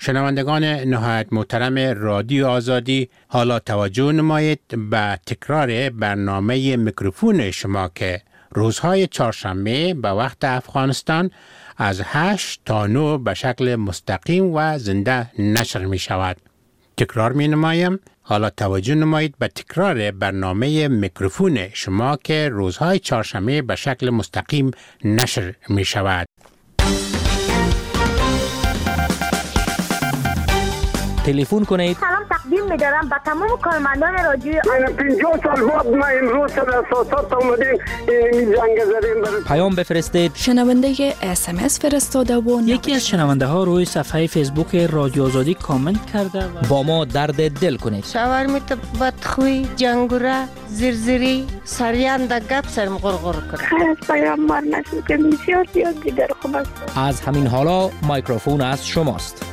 شنوندگان نهایت محترم رادیو آزادی، حالا توجه نمایید به تکرار برنامه میکروفون شما که روزهای چهارشنبه به وقت افغانستان از 8 تا 9 به شکل مستقیم و زنده نشر می شود. تکرار می نمایم. حالا توجه نمایید به تکرار برنامه میکروفون شما که روزهای چهارشنبه به شکل مستقیم نشر می شود. تلفن کنید. سلام تقدیم می‌دارم به تمام کارمندان رادیوی آزادی. 50 سال بعد ما امروز در اساسات اومدیم این جنگ زدیم. پیام بفرستید. شنونده SMS فرستاده و یکی از شنونده ها روی صفحه فیسبوک رادیو آزادی کامنت کرده با ما درد دل کنید. شاورمیت بدخوی، جنگوره، زرزری، سریان در گپ سرم غرغر کنه. خیلی از پیام مار نشد که بسیار دیگر خوب است. از همین حالا مایکروفون از شماست.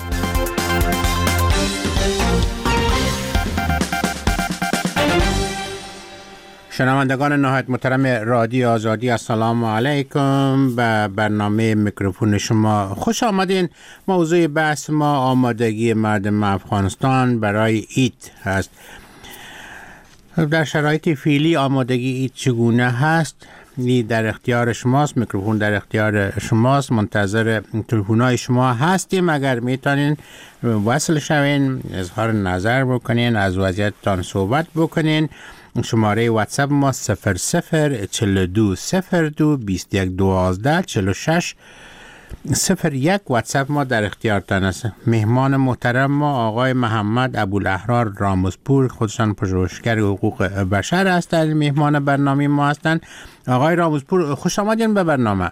شنوندگان نهایت محترم رادیو آزادی، السلام علیکم. به برنامه میکروفون شما خوش آمدین. موضوع بحث ما آمادگی مردم افغانستان برای عید هست. در شرایط فعلی آمادگی عید چگونه هست؟ در اختیار شماست. میکروفون در اختیار شماست. منتظر تلفن‌های شما هستیم. اگر میتونین وصل شوین، اظهار نظر بکنین، از وضعیتتان صحبت بکنین. شماره واتساپ ما 004221124601 واتساپ ما در اختیارتان است. مهمان محترم ما آقای محمد ابوالاحرار رامزپور، خودشان پژوهشگر حقوق بشر هستند، مهمان برنامه ما هستند. آقای رامزپور خوش آمدین به برنامه.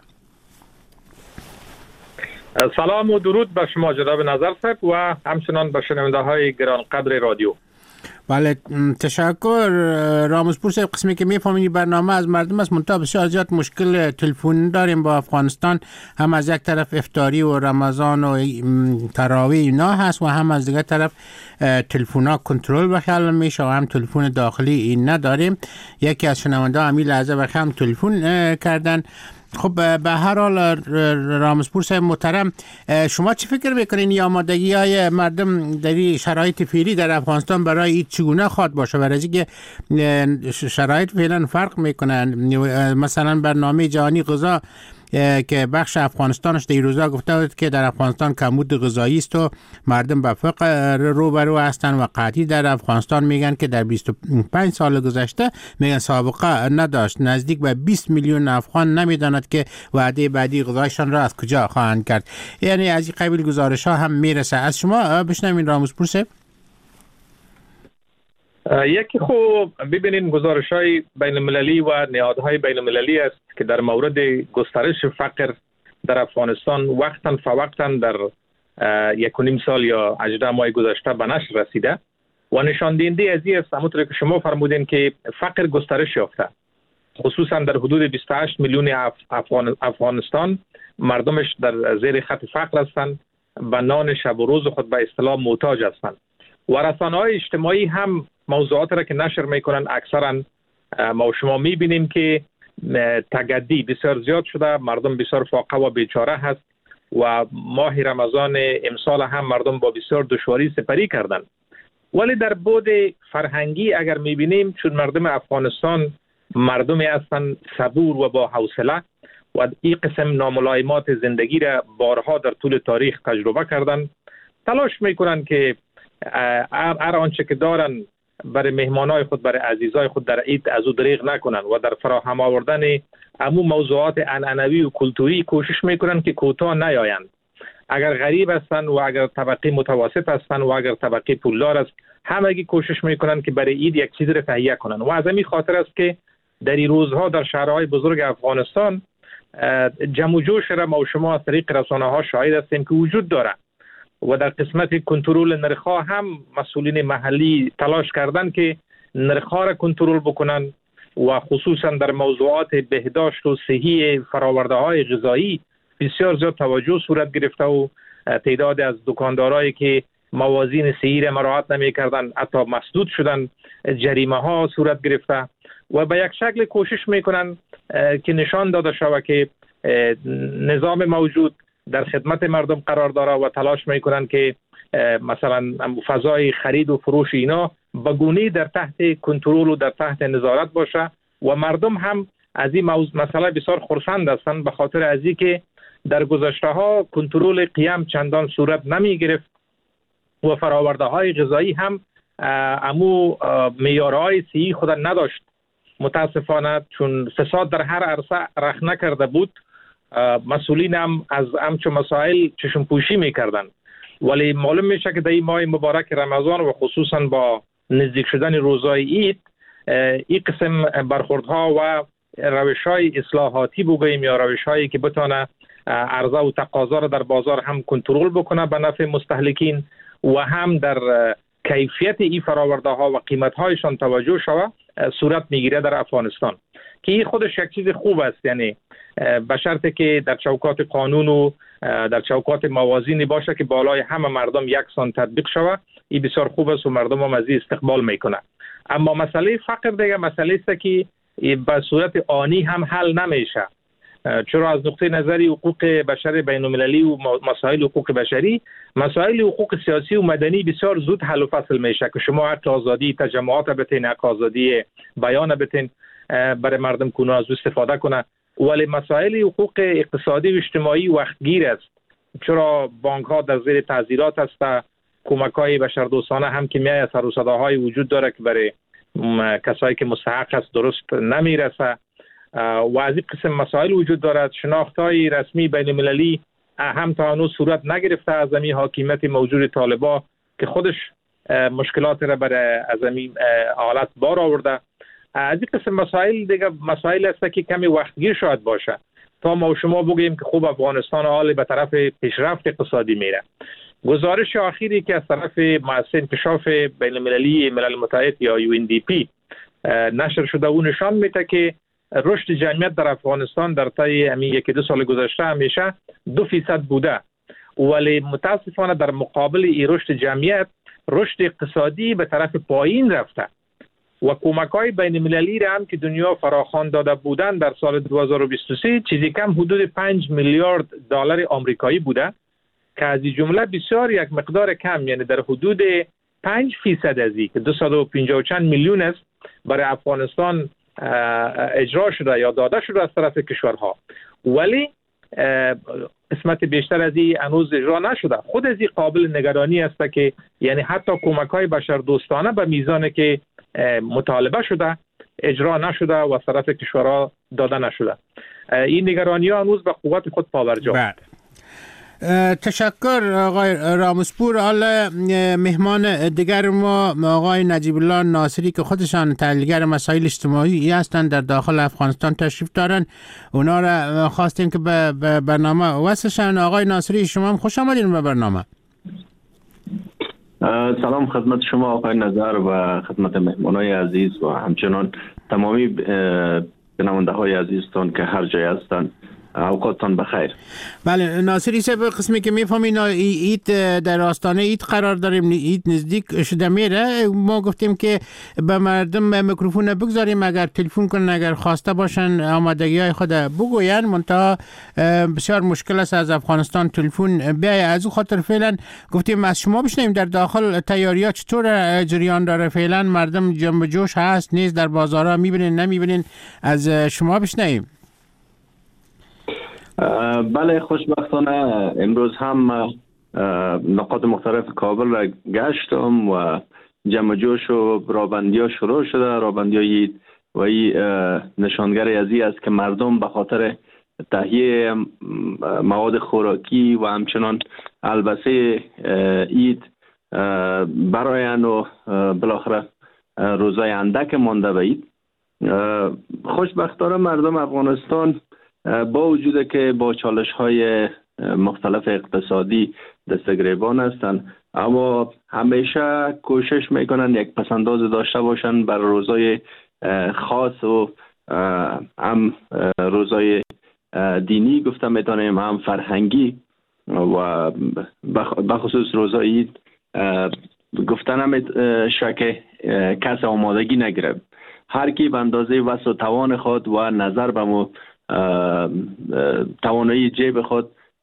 سلام و درود به شما جناب نظر صاحب و همچنان به شنونده های گرانقدر رادیو. بله تشکر رامزپور صاحب. قسمی که میفهمین برنامه از مردم است، منتها بسیار زیاد مشکل تلفن داریم با افغانستان. هم از یک طرف افطاری و رمضان و تراویح اینا هست و هم از دیگر طرف تلفن‌ها کنترل بخیال میشه و هم تلفن داخلی این نداریم. یکی از شنونده ها همین لحظه بخی هم تلفن کردن. خب به هر حال رامزپور صاحب محترم، شما چی فکر میکنین یا آمادگی های مردم در شرایط فعلی در افغانستان برای این چگونه خواهد باشه؟ برای اینکه شرایط فعلا فرق میکنن. مثلا برنامه جهانی غذا که بخش افغانستانش در روزا گفته بود که در افغانستان کمبود غذایی است و مردم به فقر روبرو هستن و قحطی در افغانستان میگن که در 25 سال گذشته میگن سابقه نداشت. نزدیک به 20 میلیون افغان نمیداند که وعده بعدی غذایشان را از کجا خواهند کرد. یعنی از این قبیل گزارش ها هم میرسه. از شما بشنوین رامزپور صاحب. یکی خوب ببینین گزارش‌های بین‌المللی و نهادهای بین‌المللی است که در مورد گسترش فقر در افغانستان وقتاً فوقتاً در 1.5 سال یا 18 ماه گذشته به نشر رسیده و نشان دهنده از این است، همونطور که شما فرمودین، که فقر گسترش یافته، خصوصاً در حدود 28 میلیون افغانستان مردمش در زیر خط فقر هستند، به نان شب و روز خود به اصطلاح محتاج هستند و رسانه‌های اجتماعی هم موضوعات را که نشر میکنن اکثرا ما و شما میبینیم که تگدی بسیار زیاد شده، مردم بسیار فاقه و بیچاره هست و ماه رمضان امسال هم مردم با بسیار دشواری سپری کردن. ولی در بعد فرهنگی اگر میبینیم، چون مردم افغانستان مردمی هستند صبور و با حوصله و این قسم ناملایمات زندگی را بارها در طول تاریخ تجربه کردن، تلاش میکنن که هر آنچه که دارن برای مهمانای خود، برای عزیزای خود در عید از او دریغ نکنن و در فراهم آوردن عموم موضوعات عنعنوی و کلتوری کوشش میکنن که کوتاه نیایند. اگر غریب هستن و اگر طبقه متوسط هستن و اگر طبقه پولدار است، همگی کوشش میکنن که برای عید یک چیز را تهیه کنن و از همین خاطر است که در این روزها در شهرهای بزرگ افغانستان جمع و جوش را ما و شما از طریق رسانه‌ها شاهد هستیم که وجود داره و در قسمت کنترل نرخ‌ها هم مسئولین محلی تلاش کردن که نرخ‌ها را کنترل بکنن و خصوصا در موضوعات بهداشت و صحی فرآورده‌های غذایی بسیار زیاد توجه صورت گرفته و تعداد از دکاندارایی که موازین صحی را مراعات نمی‌کردن حتی مسدود شدن، جریمه‌ها صورت گرفته و به یک شکل کوشش میکنن که نشان داده شود که نظام موجود در خدمت مردم قرار داره و تلاش میکنن که مثلا فضای خرید و فروش اینا به گونه‌ای در تحت کنترل و در تحت نظارت باشه و مردم هم از این مسئله بسیار خرسند هستند، به خاطر از اینکه در گذشته ها کنترل قیام چندان صورت نمی گرفت و فراورده های غذایی هم امو معیارهای صحی خود نداشت. متاسفانه چون فساد در هر عرصه رخ نکرده بود، مسئولین هم از همچون مسائل چشم پوشی میکردن. ولی معلوم میشه که در این ماه مبارک رمضان و خصوصا با نزدیک شدن روزهای عید، این قسم برخوردها و روش‌های اصلاحاتی بگوییم یا روش‌هایی که بتونه عرضه و تقاضا را در بازار هم کنترل بکنه به نفع مستهلکین و هم در کیفیت این فراورده ها و قیمت هایشان توجه شود صورت میگیره در افغانستان، که این خودش یک چیز خوب است. یعنی به شرطی که در چوکات قانون و در چوکات موازینی باشه که بالای همه مردم یکسان تطبیق شود، این بسیار خوب است و مردم هم از این استقبال میکنه. اما مسئله فقر دیگه مسئله است که به صورت آنی هم حل نمیشه، چرا از نقطه نظری حقوق بشر بین المللی و مسائل حقوق بشری، مسائل حقوق سیاسی و مدنی بسیار زود حل و فصل میشه که شما حق آزادی تجمعات بتین، حق آزادی بیان بتین برای مردم کنه از استفاده کنه. ولی مسائل حقوق اقتصادی و اجتماعی وقتگیر است، چرا بانک ها در زیر تعذیرات است، کمک های بشردوستانه هم که میای سر و صداهای وجود داره که برای کسایی که مستحق است درست نمیرسه و از این قسم مسائل وجود دارد. شناخت‌های رسمی بین المللی هم تا هنوز صورت نگرفته از این حاکمیت موجود طالبان که خودش مشکلات را برای از این حالت بار آورده. از این قسم مسائل دیگه مسائل است که کمی وقتگیر شاید باشه تا ما و شما بگیم که خوب افغانستان حال به طرف پیشرفت اقتصادی میره. گزارش آخری که از طرف مؤسسه انکشاف بین المللی ملل متحد یا UNDP نشر شده او نشان میده که رشد جمعیت در افغانستان در طی همین 1-2 سال گذشته همیشه 2% بوده، ولی متاسفانه در مقابل این رشد جمعیت رشد اقتصادی به طرف پایین رفته و کمک‌های بین المللی را هم که دنیا فراخوان داده بودند در سال 2023 چیزی کم حدود 5 میلیارد دلار آمریکایی بوده که از این جمله بسیار یک مقدار کم، یعنی در حدود 5% از این که 250 چند میلیون است برای افغانستان اجرا شده یا داده شده از طرف کشورها، ولی قسمت بیشتر از این هنوز اجرا نشده. خود از این قابل نگرانی است که یعنی حتی کمک‌های بشردوستانه به میزانی که مطالبه شده اجرا نشده و از طرف کشورها داده نشده. این نگرانی‌ها هنوز به قوت خود پابرجا. تشکر آقای راموسپور. حالا مهمان دیگر ما آقای نجیب الله ناصری که خودشان تحلیلگر مسائل اجتماعی هستند در داخل افغانستان تشریف دارند. اونا را خواستیم که به برنامه وصلشن. آقای ناصری شما هم خوش آمدین به برنامه. سلام خدمت شما آقای نظر و خدمت مهمانای عزیز و همچنان تمامی بیننده های عزیزتان که هر جای هستند. اوقاتتان بخیر. بله ناصری صاحب، قسمی که میفهمین عید در آستانه عید قرار داریم، عید نزدیک شده میره، ما گفتیم که به مردم میکروفون بگذاریم اگر تلفن کنن، اگر خواسته باشن آمادگی های خود بگوین. منتها بسیار مشکل است از افغانستان تلفن بیای، از او خاطر فعلا گفتیم از شما بشنیم در داخل تیاریات چطور جریان داره، فعلا مردم جنب جوش هست نیست، در بازارها میبینین نمیبینین، از شما بشنیم. بله خوشبختانه امروز هم نقاط مختلف کابل را گشتم و جمع جوش و رابندی ها شروع شده. رابندی های و این نشانگر ازی است که مردم به خاطر تهیه مواد خوراکی و همچنان البسه عید برایند و بالاخره روزای اندک مانده به عید. خوشبختانه مردم افغانستان با وجود که با چالش های مختلف اقتصادی دستگریبان هستند، اما همیشه کوشش میکنن یک پسنداز داشته باشن بر روزای خاص و هم روزای دینی گفته میتونیم، هم فرهنگی و بخصوص روزای عید گفته نمیشه که کس آمادگی نگیره. هر کی به اندازه وسع و توان خود و نظر به توانایی جیب خود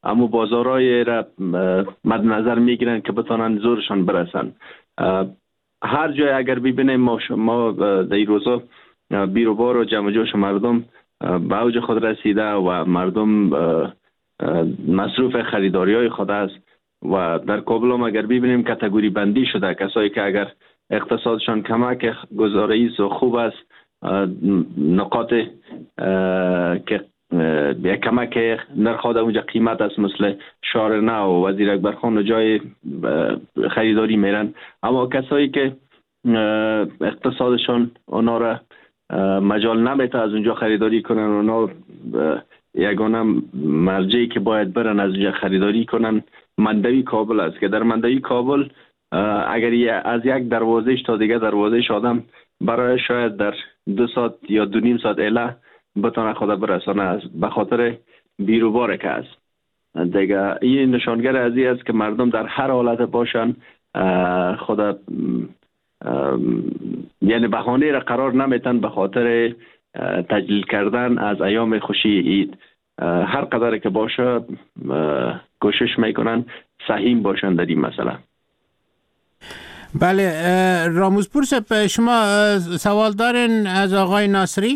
اما بازارهای را مد نظر میگیرن که بتانن زورشان برسن. هر جای اگر ببینیم ما در این روزا بیروبار و جمع جوش مردم به اوج خود رسیده و مردم مصروف خریداری های خود است و در کابل هم اگر ببینیم کاتگوری بندی شده. کسایی که اگر اقتصادشان کمک گزارش و خوب است، نقاط که کمک نرخ اونجا قیمت است، مثل شارع نو و وزیر اکبرخان و جای خریداری میرن. اما کسایی که اقتصادشان اونا را مجال نمیته از اونجا خریداری کنن، اونا یگانه مرجعی که باید برن از اونجا خریداری کنن مندوی کابل است که در مندوی کابل اگر از یک دروازه تا دیگه دروازه آدم برای شاید در 2 ساعت یا 2.5 ساعت اله بتونه خود برسانه به خاطر بیروبار که است. دیگه این نشانگر از این است که مردم در هر حالت باشن خود یعنی بهانه را قرار نمیتن به خاطر تجلیل کردن از ایام خوشی عید. هر قدر که باشه کوشش میکنن سهیم باشن در این مسئله. بله راموزپور صاحب، شما سوال دارین از آقای ناصری؟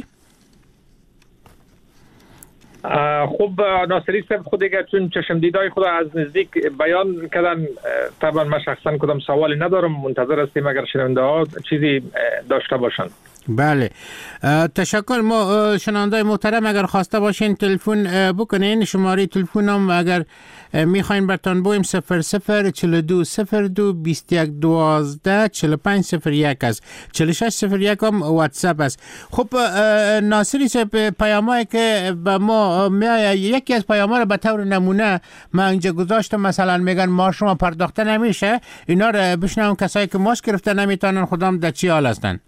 خب ناصری صاحب خود دیگه چون چشم دیدای خود از نزدیک بیان کردن، طبعا من شخصا کدام سوالی ندارم، منتظر هستیم اگر شنونده ها چیزی داشته باشن. بله تشکر. ما شنونده محترم اگر خواسته باشین تلفن بکنین، شماره تلفنم اگر میخواین براتون بویم 0042 02 21 12 4501 است، 4601 هم واتساپ است. خب ناصری صاحب، پیامایی که به ما یکی از پیاما رو به طور نمونه من اینجا گذاشتم، مثلا میگن ما شما پرداخته نمیشه، اینا رو بشنوم کسایی که ماسک گرفته نمیتونن خودم در چی حال هستن.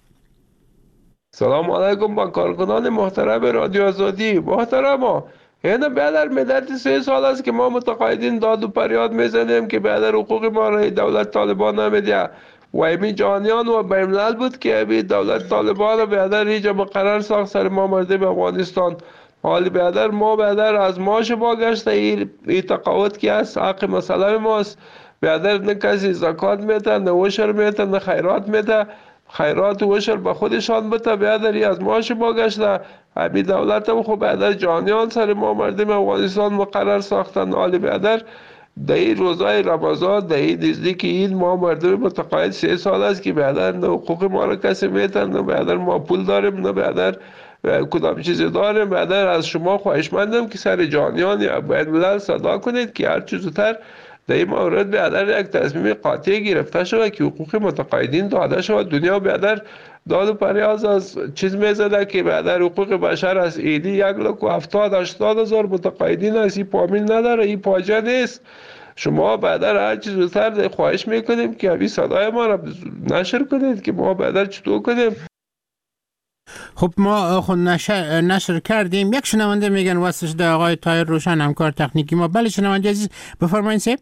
سلام علیکم با کارکنان محترم رادیو آزادی. محترم اینه بیادر مدت 3 سال است که ما متقاعدین داد و پریاد میزنیم که بیادر حقوق ما را دولت طالبان نمیده و امی جانیان و بیملل بود که امی دولت طالبان بیادر اینجا مقرر ساخت سر ما مردم افغانستان. حالی بیادر ما بیادر از ماش باگشته این تقاعد که است حق مسئله ماست. بیادر نه کسی زکات میده، نه وشر میده، نه خیرات میده. خیرات و وشر به خودشان بده، بیادری از ماش باگشته. امی دولت هم خب بیادر جانیان سر ما مردم افغانستان مقرر ساختن. حالی بیادر در این روزای رمضان در این نزدیک عید ما مردم متقاعد 3 سال است که بیادر نه حقوق ما را کسی میتن، نه بیادر ما پول داریم، نه بیادر کدام چیزی داریم. بیادر از شما خواهشمندم که سر جانیان یا بین‌الملل صدا کنید که هر چه زودتر در این مورد بیادر یک تصمیم قاطع گرفته شود که حقوق متقاعدین داده شود. دنیا بیادر داد و پریاز از چیز میزده که بیادر حقوق بشر از ایدی 1,70,000-80,000 متقاعدین است. این پامین نداره، این پاجه نیست. شما بیادر هر چیز زودتر خواهش میکنیم که همین صدای ما را نشر کنید که ما بیادر چطور کنیم. خب ما خود نشر کردیم. یک شنونده میگن واسش ده آقای طاهر روشن همکار تکنیکی ما. بله شنونده عزیز بفرمایید صاحب.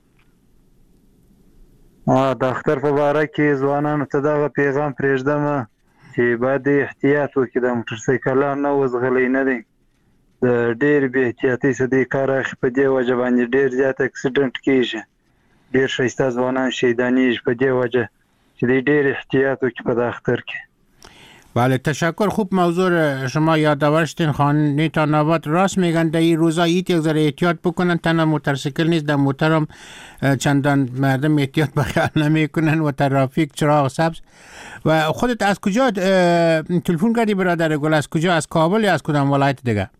دختر په باره کې ځوانانو ته دغه پیغام پرېږدم چې باید احتیاط وکړي، د موټرسایکلان نه وزغلی نه دی، د ډېر بې احتیاطۍ څخه دې کار اخلي. په دې وجه باندې ډېر زیات اکسیډنټ کېږي، ډېر ښایسته ځوانان شهیدانېږي په دې وجه چې دې ډېر احتیاط وکړي په دغه اختر کې. بله تشکر. خوب موضوع شما یادآور شدین. خانه تا نوبت راست میگن در این روزا یک ذره احتیاط بکنن. تنها موتورسیکل نیست، در موترم چندان مردم احتیاط به خیال نمیکنن و ترافیک چراغ سبز. و خودت از کجا تلفن کردی برادر گل؟ از کجا؟ از کابل یا از کدام ولایت دیگه؟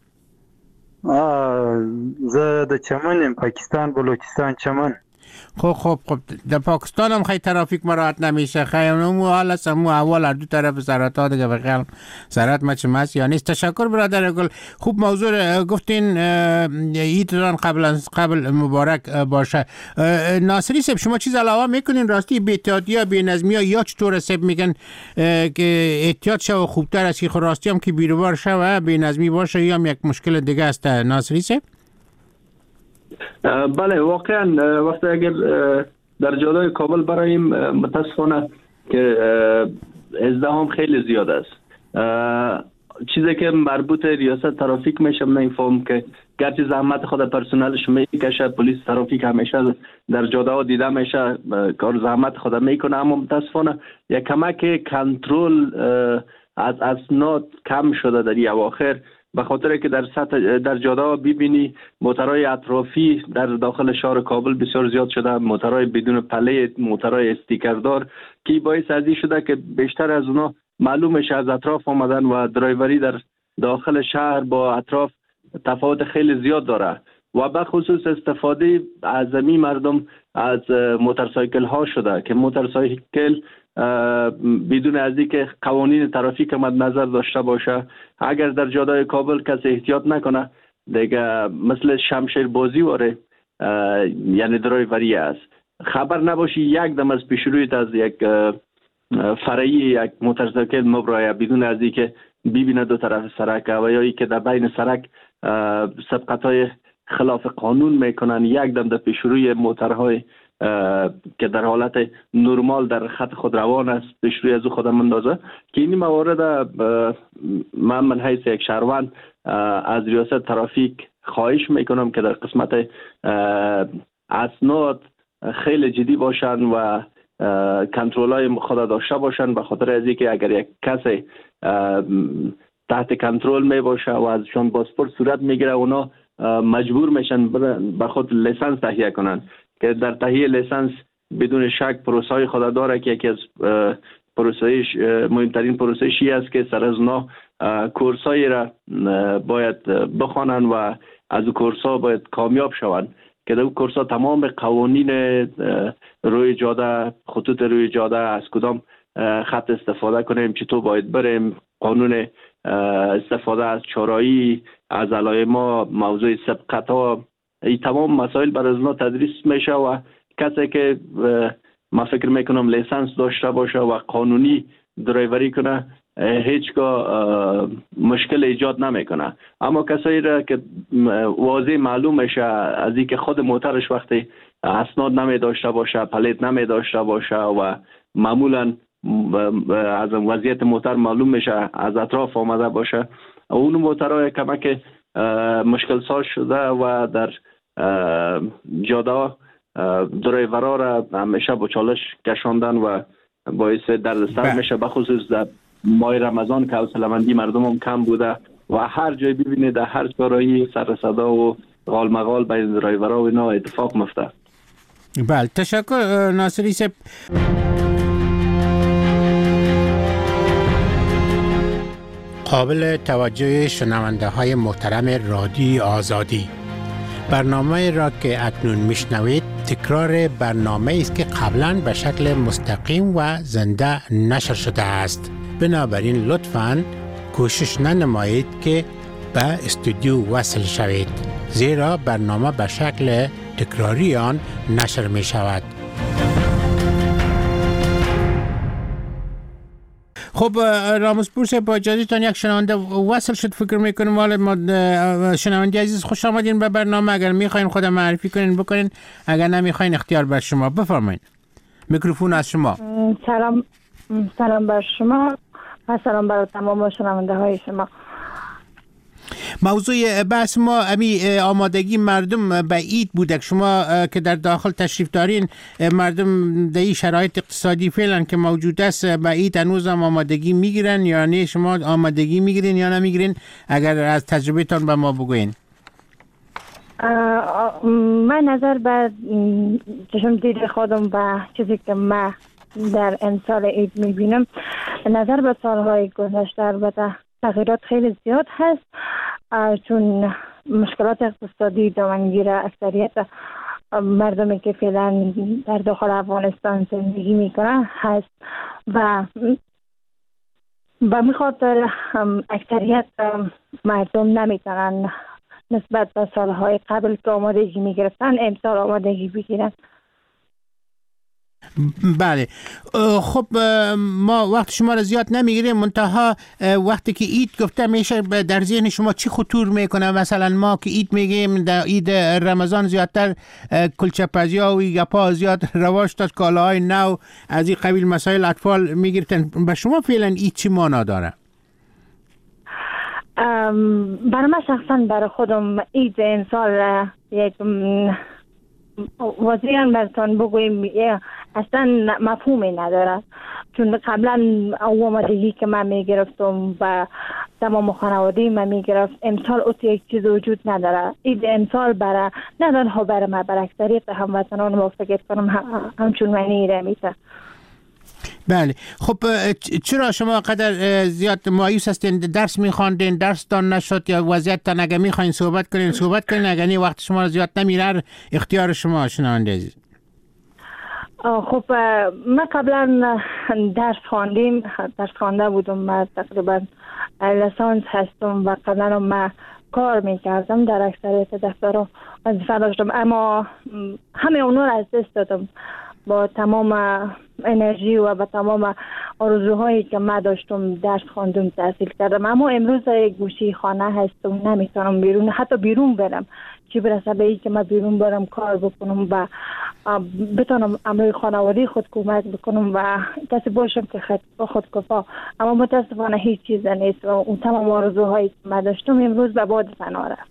زه د چمن، پاکستان، بلوچستان چمن. خب در پاکستان هم خیلی ترافیک مراعات نمیشه. خیلی مو حالا سمو اول از دو طرف سرات ها دیگه بخیال سرات مچ یا نیست. تشکر برادر گل. خوب موضوع گفتین عیدتان قبل مبارک باشه. ناصری صاحب شما چیز علاوه میکنین راستی بی‌احتیاطی یا بی‌نظمی یا چطور صاحب میگن که احتیاط شه و خوبتر است که راستی هم که بیروبار شه و بی‌نظمی باشه یا هم یک مشکل دیگه است ناصری صاحب؟ بله واقعا وقتی اگر در جاده‌های کابل برایم متاسفانه که ازدحام خیلی زیاد است. چیزی که مربوط ریاست ترافیک میشم نمیفهم که گرچه زحمت خود پرسنلش میکشه، پلیس ترافیک همیشه در جاده ها دیده میشه کار زحمت خود میکنه، اما متاسفانه یک کمک کنترل از اسناد کم شده در این اواخر، به خاطر که در جاده ها ببینی موترهای اطرافی در داخل شهر کابل بسیار زیاد شده، موترهای بدون پله، موترهای استیکردار، که باعث از این شده که بیشتر از اونا معلومش از اطراف آمدن و درایوری در داخل شهر با اطراف تفاوت خیلی زیاد داره و به خصوص استفاده اعظمی مردم از موتورسایکل ها شده که موتورسایکل بدون از اینکه قوانین ترافیک مد نظر داشته باشه، اگر در جاده کابل کسی احتیاط نکنه دیگه مثل شمشیر بازی واره، یعنی درایوری است، خبر نباشی یک دم از پیشرویت از یک فرعی یک موتورسایکل مبرایه بدون از اینکه ببینه دو طرف سرک و یا ای که در بین سرک سبقت‌های خلاف قانون میکنن، یک دم در پیشروی موترهای که در حالت نرمال در خط خود روان است پیشروی از خودم اندازه، که این موارد من حیث یک شهروند از ریاست ترافیک خواهش میکنم که در قسمت اسناد خیلی جدی باشن و کنترل های خود داشته باشن، به خاطر از اینکه اگر یک کسی تحت کنترل می باشه و ازشان پاسپورت صورت میگیره، اونا مجبور میشن به خود لیسانس تهیه کنن که در تهیه لیسانس بدون شک پروسه های خود داره که یکی از مهمترین پروسه‌ای است که سر از اونا کورسایی را باید بخوانن و از کورس‌ها باید کامیاب شوند که در کورس‌ها تمام قوانین روی جاده، خطوط روی جاده، از کدام خط استفاده کنیم، چطور باید بریم، قانون استفاده از چارایی، از علائم، موضوع سبقت‌ها، این تمام مسائل برای اونا تدریس میشه و کسی که ما فکر میکنم لیسانس داشته باشه و قانونی درایوری کنه هیچگاه مشکل ایجاد نمیکنه. اما کسایی را که واضح معلوم میشه از اینکه خود موترش وقتی اسناد نمی داشته باشه، پلیت نمی داشته باشه و معمولا از وضعیت موتر معلوم میشه از اطراف آمده باشه، اون موترها کمک مشکل ساز شده و در جاده درایورا را همیشه با چالش کشاندن و باعث دردسر میشه، بخصوص در ماه رمضان که حوصله‌مندی مردم هم کم بوده و هر جای ببینید در هر چهارراهی سر صدا و غال مغال بین درایورا و اینا اتفاق میفته. بله، تشکر ناصری صاحب. قابل توجه شنونده های محترم رادیو آزادی، برنامه را که اکنون میشنوید تکرار برنامه است که قبلا به شکل مستقیم و زنده نشر شده است. بنابراین لطفاً کوشش ننمایید که به استودیو وصل شوید، زیرا برنامه به شکل تکراری آن نشر می شود. خب رامزپور صاحب، با اجازهتان یک شنونده وصل شد، فکر میکنم والا ما شنونده عزیز خوش آمدین به برنامه. اگر میخواین خودم معرفی کنین بکنین، اگر نمیخواین اختیار بر شما، بفرمایید، میکروفون از شما. سلام بر شما و سلام بر تمام شنونده های شما. موضوع بحث ما آمادگی مردم به عید بوده. شما که در داخل تشریف دارین، مردم در این شرایط اقتصادی فعلا که موجود است به عید هنوز هم آمادگی میگیرن یا نه؟ شما آمادگی میگیرین یا نمیگیرین؟ اگر از تجربهتان به ما بگوین. من نظر به چشم دید خودم به چیزی که من در امسال عید میبینم، نظر به سالهای گذشته البته تغییرات خیلی زیاد هست، چون مشکلات اقتصادی دامنگیر اکثریت مردمی که فعلا در داخل افغانستان زندگی میکنن هست و به خاطر اکثریت مردم نمیتونن نسبت به سالهای قبل که آمادگی میگرفتن امسال آمادگی بگیرن. بله، خب ما وقت شما را زیاد نمیگیریم، منتها وقتی که عید گفته میشه در ذهن شما چی خطور میکنه؟ مثلا ما که عید میگیم، در عید رمضان زیادتر کلچه پزی ها و گپا زیاد رواج داشت، کالاهای نو از این قبیل مسائل اطفال میگیرتن. به شما فعلا عید چی معنا داره؟ برای من شخصا برای خودم عید امسال یک واضحاً براتون بگویم اصلا مفهومی نداره، چون قبلا آمادگی که من میگرفتم و تمام خانواده من میگرفت، امسال اوت یک چیز وجود نداره. عید امسال برای نه تنها برای من، برای اکثریت هموطنان ما فکر کنم همچون معنی رمیته. بله خب چرا شما قدر زیاد مایوس هستین؟ درس میخواندین، درس تان نشد یا وضعیت تان اگه میخواین صحبت کنین اگه نی وقت شما زیاد نمیره، اختیار شما شنونده عزیز. خب من قبلا درس خوانده بودم، من تقریبا لیسانس هستم و قبلا من کار میکردم در اکثریت دفترها وظیفه داشتم، اما همه اونو را از دست دادم با تمام انرژی و با تمام آرزوهایی که من داشتم. درس خواندم، تحصیل کردم، اما امروز یک گوشه خانه هستم، نمیتونم بیرون، حتی بیرون برم، چی برسه به این که من بیرون برم کار بکنم و بتونم امروی خانواده خود کمک بکنم و کسی باشم که خودکفا. اما متاسفانه هیچ چیز نیست و اون تمام آرزوهایی که من داشتم امروز به باد فنا رفت.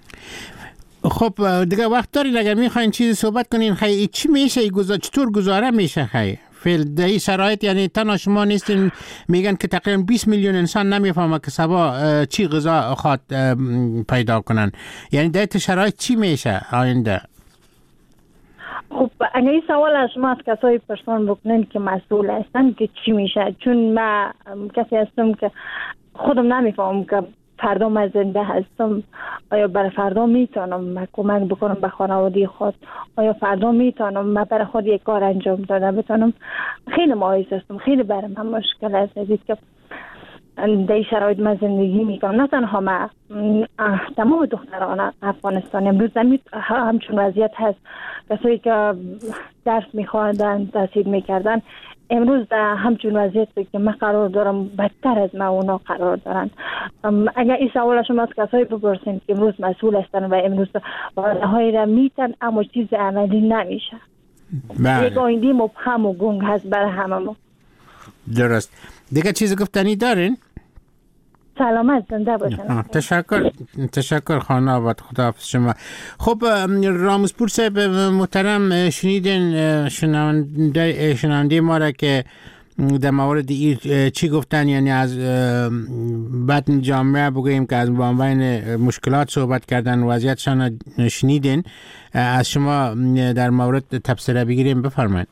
خب دیگه وقت دارین اگر میخواین چیزی صحبت کنین خیلی چی میشه چطور گزاره میشه خیلی فعل در این شرایط؟ یعنی تنها شما نیستین، میگن که تقریبا 20 میلیون انسان نمیفهمه که صبح چی غذا خواد پیدا کنن، یعنی در این شرایط چی میشه آینده؟ خب اگه این سوال از شما از کسایی پرسان بکنین که مسئول هستن که چی میشه، چون من کسی هستم که خودم نمیفهمم که فردا من زنده هستم، آیا برای فردا میتونم کمک بکنم به خانواده خود، آیا فردا میتونم من برای خود یک کار انجام دادم بتونم. خیلی مایوس هستم، خیلی برای من مشکل است که در این شرایط من زندگی میکنم. نه تنها من، تمام دختران افغانستان امروز همچون وضعیت هست. کسایی که درس میخواندن، تحصیل میکردن، امروز در همچون وضعیتی که من قرار دارم بدتر از من اونا قرار دارن. اگر این سوال شما از کسایی بپرسین که امروز مسئول هستن و امروز وعده هایی را میتن اما چیز عملی نمیشه، یک آینده مبهم و گنگ هست برای همه ما. درست. دیگه چیز گفتنی دارین؟ سلامت زنده باشن. تشکر خانم آباد، خداحافظ شما. خب رامزپور صاحب محترم، شنیدین شنونده ما را که در مورد چی گفتن، یعنی از بطن جامعه بگوییم که از بین مشکلات صحبت کردن، وضعیتشان شنیدین. از شما در مورد تبصره بگیریم، بفرمایید.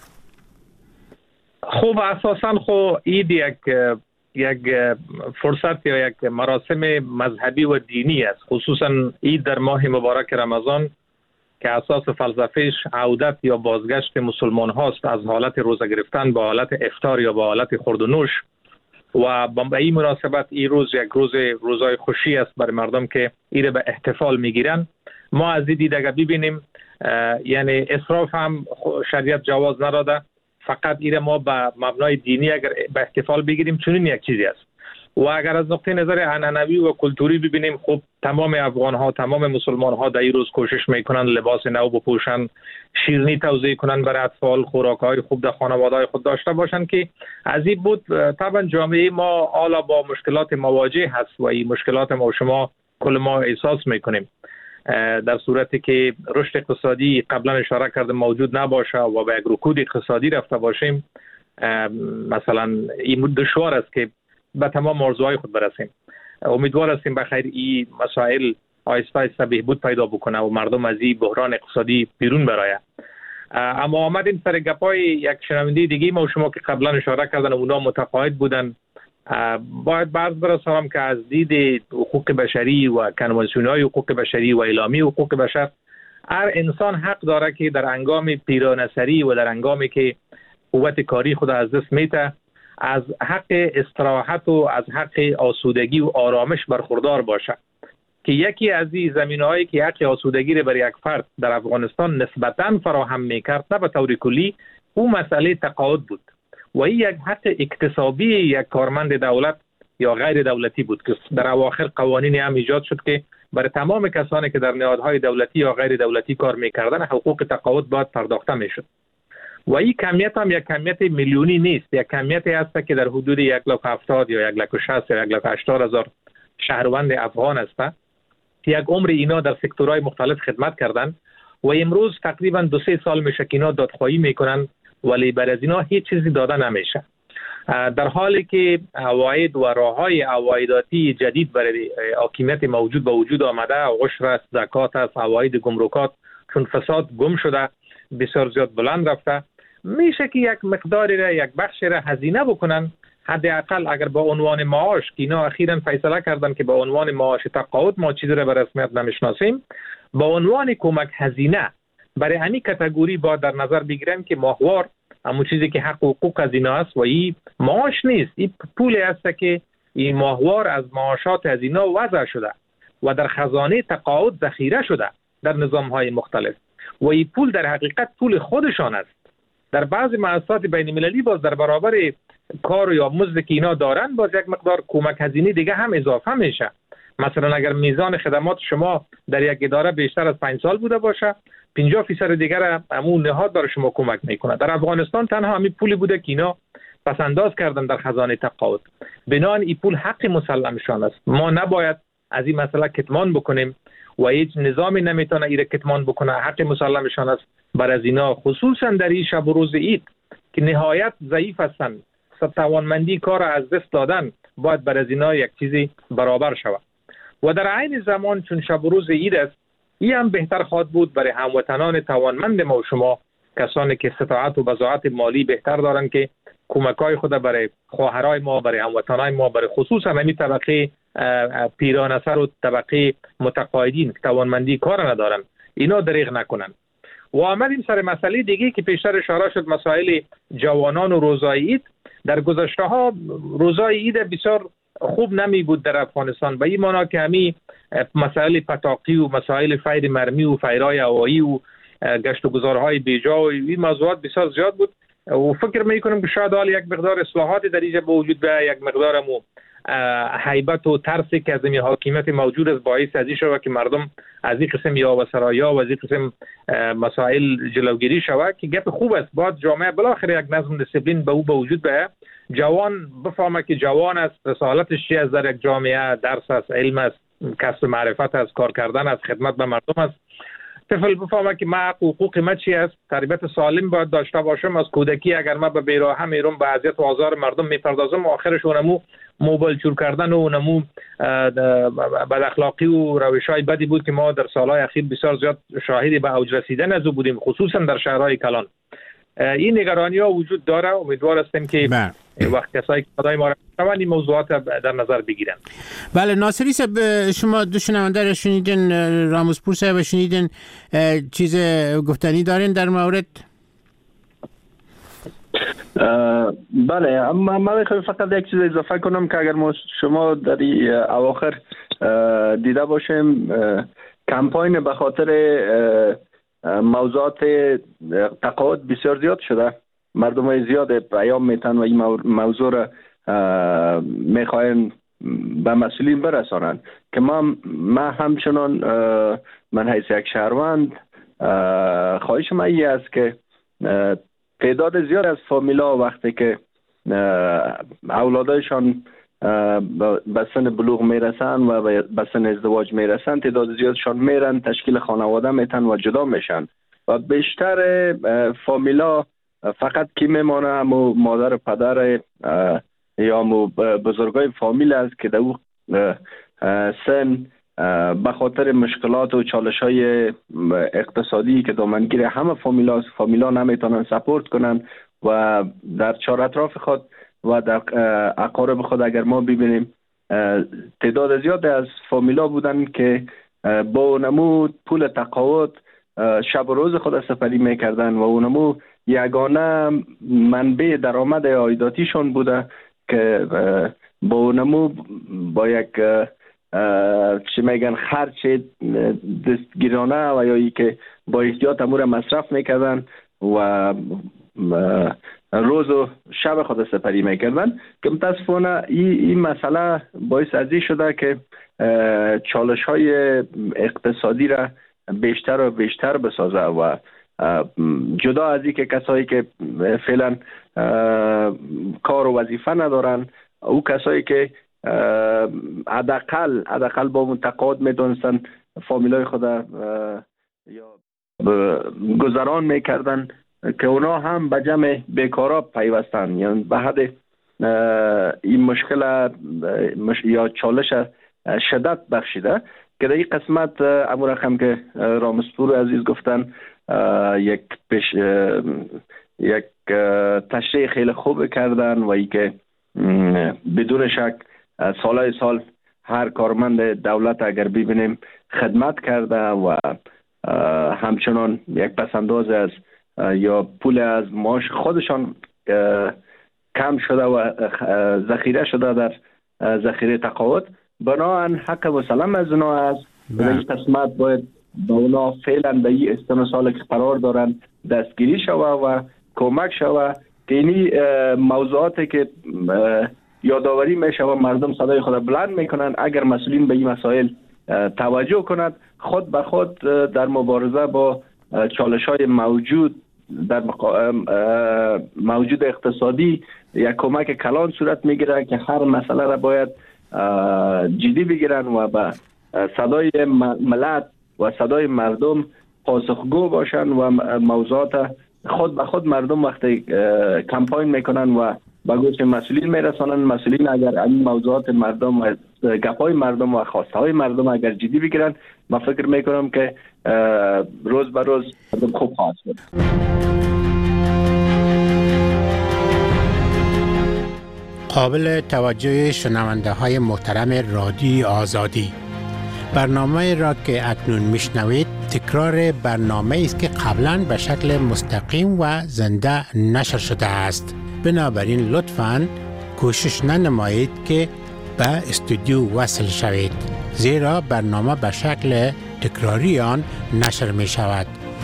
خب اساساً عید یک فرصت یا یک مراسم مذهبی و دینی است، خصوصا عید در ماه مبارک رمضان که اساس فلسفهش عودت یا بازگشت مسلمان هاست از حالت روزه گرفتن به حالت افطار یا به حالت خورد و نوش، و به این مناسبت این روز یک روزای خوشی است برای مردم که این به احتفال میگیرن. ما از این دیگه ببینیم یعنی اسراف هم شریعت جواز نداده، فقط ایره ما به مبنای دینی اگر به احتفال بگیریم چنین یک چیزی است. و اگر از نقطه نظر عنعنوی و کلتوری ببینیم، خب تمام افغان ها، تمام مسلمان ها در این روز کوشش میکنن لباس نو بپوشن، شیرینی توزیع کنن برای اطفال، خوراک های خوب در خانواده های خود داشته باشن که از این بود. طبعا جامعه ما حالا با مشکلات مواجه هست و این مشکلات ما و شما کل ما احساس میکنیم. در صورتی که رشد اقتصادی قبلا اشاره کرده موجود نباشه و به یک رکود اقتصادی رفته باشیم، مثلا این دشوار است که به تمام آرزوهای خود برسیم. امیدوار هستیم بخیر این مسائل آهسته آهسته بهبود پیدا بکنه و مردم از این بحران اقتصادی بیرون برآید. اما آمدیم سر گپای یک شنونده دیگه ما و شما که قبلا اشاره کردن اونا متقاعد بودن. باید بعض برسانم که از دید حقوق بشری و کنوانسیون‌های حقوق بشری و اعلامیه حقوق بشر، هر انسان حق داره که در هنگام پیرانسری و در هنگامی که قوت کاری خود از دست میته، از حق استراحت و از حق آسودگی و آرامش برخوردار باشه. که یکی از این زمینه‌هایی که حق آسودگی را برای یک فرد در افغانستان نسبتاً فراهم میکرد، نه به طور کلی، او مسئله تقاعد بود و این یک حق اکتسابی یک کارمند دولت یا غیر دولتی بود که در اواخر قوانینی هم ایجاد شد که برای تمام کسانی که در نهادهای دولتی یا غیر دولتی کار میکردن حقوق تقاعد باید پرداخته میشد. و این کمیت هم یک کمیت میلیونی نیست، یک کمیتی هست که در حدود 170,000 یا 160,000 یا 180,000 شهروند افغان است. یک عمر اینا در سکتورهای مختلف خدمت کردن و امروز تقریبا 2-3 سال میشه که اینا دادخواهی میکنن ولی بر از اینا هیچ چیزی داده نمیشه. در حالی که عواید و راههای عوایداتی جدید برای حاکمیت موجود به وجود آمده، عشر است، زکات است، عواید گمرکات چون فساد گم شده بسیار زیاد بلند رفته، میشه که یک مقداری را، یک بخشی را هزینه بکنن. حداقل اگر با عنوان معاش که اینا اخیراً فیصله کردن که با عنوان معاش تقاعد ما چیزی را به رسمیت نمیشناسیم، با عنوان کمک هزینه برای همین کاتگوری با در نظر بگیرن که ماهوار همون چیزی که حق و حقوق از اینا است و این معاش نیست، این پولی است که این ماهوار از معاشات از اینا وضع شده و در خزانه تقاعد ذخیره شده در نظام‌های مختلف و این پول در حقیقت پول خودشان است. در بعضی مؤسسات بین المللی باز در برابر کار یا مزد که اینا دارن باز یک مقدار کمک هزینه دیگه هم اضافه میشه. مثلا اگر میزان خدمات شما در یک اداره بیشتر از 5 سال بوده باشه 50% دیگر همون نهاد داره شما کمک میکنه. در افغانستان تنها همین پولی بوده که اینا پس انداز کردن در خزانه تقاعد، بنابراین این پول حق مسلمشان است. ما نباید از این مسئله کتمان بکنیم و هیچ نظامی نمیتونه ایره کتمان بکنه، حق مسلمشان است. بر از اینا خصوصا در این شب و روز عید که نهایت ضعیف هستند، توانمندی کار از دست دادن، باید بر از اینا یک چیزی برابر شود. و در عین زمان چون شب و روز عید است، این هم بهتر خواهد بود برای هموطنان توانمند ما و شما، کسانی که استطاعت و بضاعت مالی بهتر دارن که کمک‌های خود برای خواهرای ما، برای هموطنان ما، برای خصوصا همین طبقه پیرانسر و طبقه متقاعدین که توانمندی کار ندارن، اینا دریغ نکنن. و آمدیم سر مسئله دیگه که پیشتر اشاره شد، مسائل جوانان و روزای عید. در گذشته ها روزای عید بسیار خوب نمی بود در افغانستان، به این معنا که همین مسائل پتاقی و مسائل فیر مرمی و فیرای هوایی و گشت و گذارهای بیجا و این موضوعات بسیار زیاد بود و فکر میکنم که شاید حال یک مقدار اصلاحاتی در اینجا به وجود بیاید، یک مقدار هیبت و ترسی که از این حاکمیت موجود است باعث از این شود که مردم از این قسم یا وسرایا و از این قسم مسائل جلوگیری شود که گپ خوب است. باید جامعه بالاخره یک نظم دیسپلین به او به وجود بیاید، جوان بفهمه که جوان است، رسالتش چی است در یک جامعه، درس است، علم است، کسب معرفت است، کار کردن است، خدمت به مردم است. طفل بفهمه که ما حقوق ما چی است، تربیت سالم باید داشته باشم. از کودکی اگر ما به بیراه میرم به اذیت و آزار مردم میپردازم و آخرش اونمو موبایل چور کردن و اونمو بد اخلاقی و روش‌های بدی بود که ما در سالهای اخیر بسیار زیاد شاهد به اوج رسیدن از او بودیم، خصوصا در شهرهای کلان. این نگرانی‌ها وجود داره. امیدوار هستیم که وقت کسایی که صدای ما را این موضوعات در نظر بگیرن. بله ناصری صاحب، شما دو شنونده را شنیدین، رامزپور صاحب شنیدین، چیز گفتنی دارین در مورد؟ بله، اما من میخوام فقط یک چیز اضافه کنم که اگر شما در اواخر دیده باشیم کمپاین به خاطر موضوعات تقاعد بسیار زیاد شده، مردم های زیاد پیام میتن و این موضوع را میخواین به مسئولین برسانن که ما همچنان من حیث یک شهروند خواهش من این است که تعداد زیاد از فامیلا وقتی که اولادایشان به سن بلوغ میرسن و به سن ازدواج میرسن، تعداد زیادشان میرن تشکیل خانواده میتن و جدا میشن و بیشتر فامیلا فقط کی میمانه همو مادر و پدر یا همو بزرگای فامیل است که در او سن به خاطر مشکلات و چالش های اقتصادی که دامنگیر همه فامیلا نمیتونن سپورت کنن و در چهار اطراف خود و در اقارب خود اگر ما ببینیم تعداد زیاد از فامیلا بودن که با نمو پول تقاعد شب و روز خود سپری میکردن و اونمو یگانه منبع درآمد عایداتیشون بوده که با اونمو با یک چی میگن خرچ دستگیرانه و یا ای که با احتیاط امور مصرف میکردن و روز و شب خود سپری میکردن که متاسفانه این مسئله باعث از این شده که چالش های اقتصادی را بیشتر و بیشتر بسازه و جدا از این که کسایی که فعلا کار و وظیفه ندارن، او کسایی که حداقل با متقاعد میتونستن فامیلای خود یا گذران میکردن که اونا هم به جمع بیکارا پیوستن. یعنی به حد این مشکل یا چالش شدت بخشیده که در این قسمت امور رقم که رامسپور عزیز گفتن یک تشریح خیلی خوب کردن و ای که بدون شک سالهای سال هر کارمند دولت اگر ببینیم خدمت کرده و همچنان یک پسنداز از یا پول از معاش خودشان کم شده و ذخیره شده در ذخیره تقاعد، بنابراین حق مسلم از اونا است. در این قسمت باید با اونا فعلا به این استمثال که قرار دارن دستگیری شوه و کمک شوه که اینی موضوعاتی که یادآوری میشه و مردم صدای خود بلند میکنن، اگر مسئولین به این مسائل توجه کنند، خود به خود در مبارزه با چالش های موجود اقتصادی یک کمک کلان صورت میگیره که هر مسئله را باید جدی بگیرن و به صدای ملت و صدای مردم پاسخگو باشن و موضوعات خود به خود مردم وقتی کمپاین میکنن و به گوش مسئولین میرسانن، مسئولین اگر این موضوعات مردم و گپای مردم و خواسته های مردم اگر جدی بگیرن، من فکر میکنم که روز به روز خوب خواهد شد. قابل توجه شنونده های محترم رادیوی آزادی، برنامه را که اکنون میشنوید تکرار برنامه است که قبلا به شکل مستقیم و زنده نشر شده است. بنابراین لطفاً کوشش ننمایید که به استودیو وصل شوید، زیرا برنامه به شکل تکراری آن نشر می شود.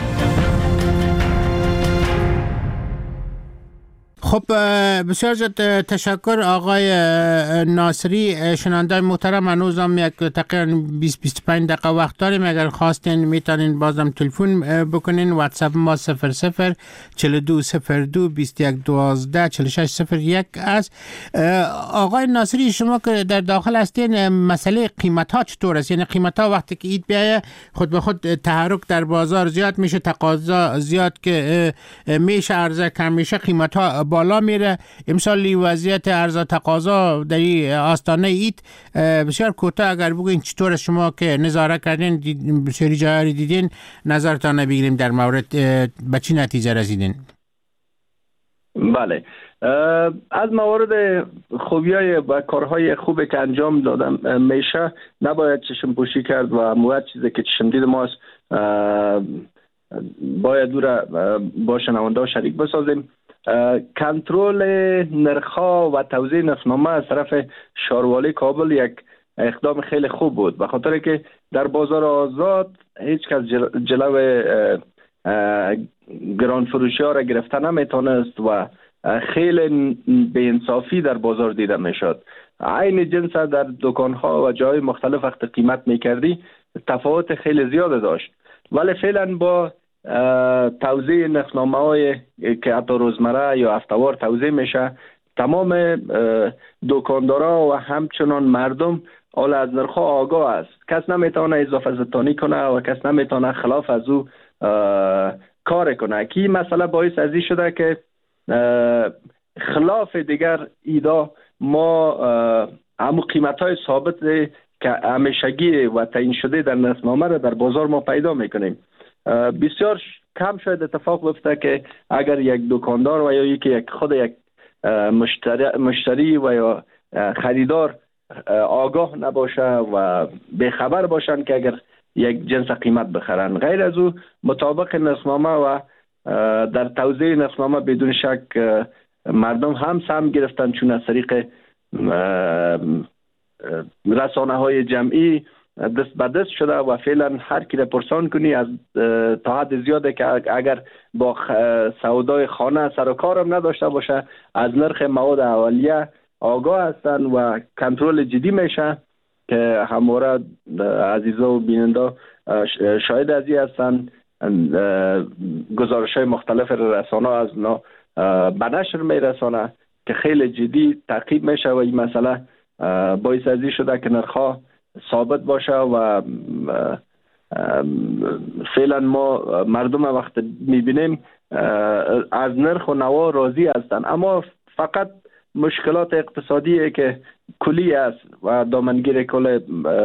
خب بسیار زیاد تشکر آقای ناصری. شنونده محترم، هنوزم یک تقریبا 20-25 دقیقه وقت داریم. اگر خواستین میتونین بازم تلفن بکنین. واتساپ ما 00 42 02 21 12 46 01 است. آقای ناصری، شما که در داخل هستین، مسئله قیمت ها چطور است؟ یعنی قیمت ها وقتی که اید بیایه خود به خود تحرک در بازار زیاد میشه، تقاضا زیاد که میشه، عرضه کم میشه، قیمت ها بالا میره. امسال وضعیت عرضه تقاضا در آستانه اید بسیار کوتاه اگر بگوین چطور شما که نظاره کردین، بسیاری جایی دیدین، نظرتان بگیریم در مورد به چی نتیجه رسیدین؟ بله، از موارد خوبیای و کارهای خوبی که انجام دادم میشه نباید چشم پوشی کرد و مواد چیزی که چشم دید ماست باید دور با شنونده شریک بسازیم. کنترل نرخ‌ها و توزیع نرخنامه از طرف شاروالی کابل یک اقدام خیلی خوب بود، به خاطر که در بازار آزاد هیچ کس جلو گران فروشی ها را گرفتن نمیتونست و خیلی بی‌انصافی در بازار دیده میشد. عین جنس در دکان‌ها و جای مختلف وقت قیمت میکردی تفاوت خیلی زیاد داشت، ولی فعلا با توزیع نرخنامه های که حتی روزمره یا هفته‌وار توزیع میشه، تمام دکاندارا و همچنان مردم حالا از نرخ‌ها آگاه است. کس نمیتونه اضافه زتانی کنه و کس نمیتونه خلاف از او کار کنه. کی مسئله باعث از این شده که خلاف دیگر ایدا ما همو قیمت‌های ثابت که همیشگی و تعیین شده در نرخنامه را در بازار ما پیدا میکنیم. بسیار کم شاید اتفاق بیفته که اگر یک دکاندار و یا یک خود یک مشتری و یا خریدار آگاه نباشه و بخبر باشن که اگر یک جنس قیمت بخرن. غیر از او مطابق نرخنامه و در توزیع نرخنامه بدون شک مردم هم سهم گرفتن، چون از طریق رسانه های جمعی دست به دست شده و فعلا هر کی را پرسان کنی از تا حد زیاده که اگر با سودای خانه سر و کارم نداشته باشه از نرخ مواد اولیه آگاه هستن و کنترل جدی میشه که همواره عزیزا و بیننده شاهد از این هستن. گزارش های مختلف رسانه از اونا به نشر میرسانه که خیلی جدی تعقیب میشه و این مسئله باعث ازی شده که نرخ‌ها ثابت باشه و فعلا ما مردم وقت میبینیم از نرخ و نوا راضی هستند، اما فقط مشکلات اقتصادی که کلی است و دامنگیر کل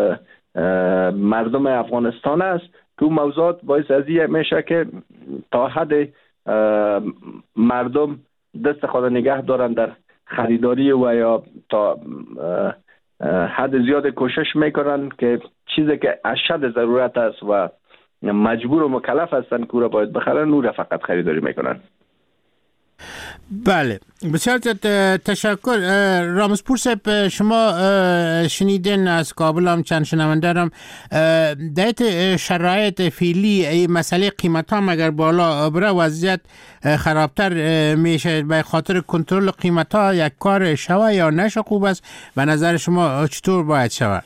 مردم افغانستان است که اون موضوعات باعث ازی میشه که تا حد مردم دست خود نگه دارن در خریداری و یا تا حد زیاد کوشش میکنن که چیزی که اشد ضرورت است و مجبور و مکلف هستن که را باید بخرن او را فقط خریداری میکنن. بله، بسیار تشکر. رامزپور صاحب، شما شنیدین از کابل هم چند شنونده هم در شرایط فعلی این مسئله قیمت ها مگر بالا بره وضعیت خرابتر میشه به خاطر کنترل قیمت ها یک کار شوه یا نشه خوب است؟ به نظر شما چطور باید شود؟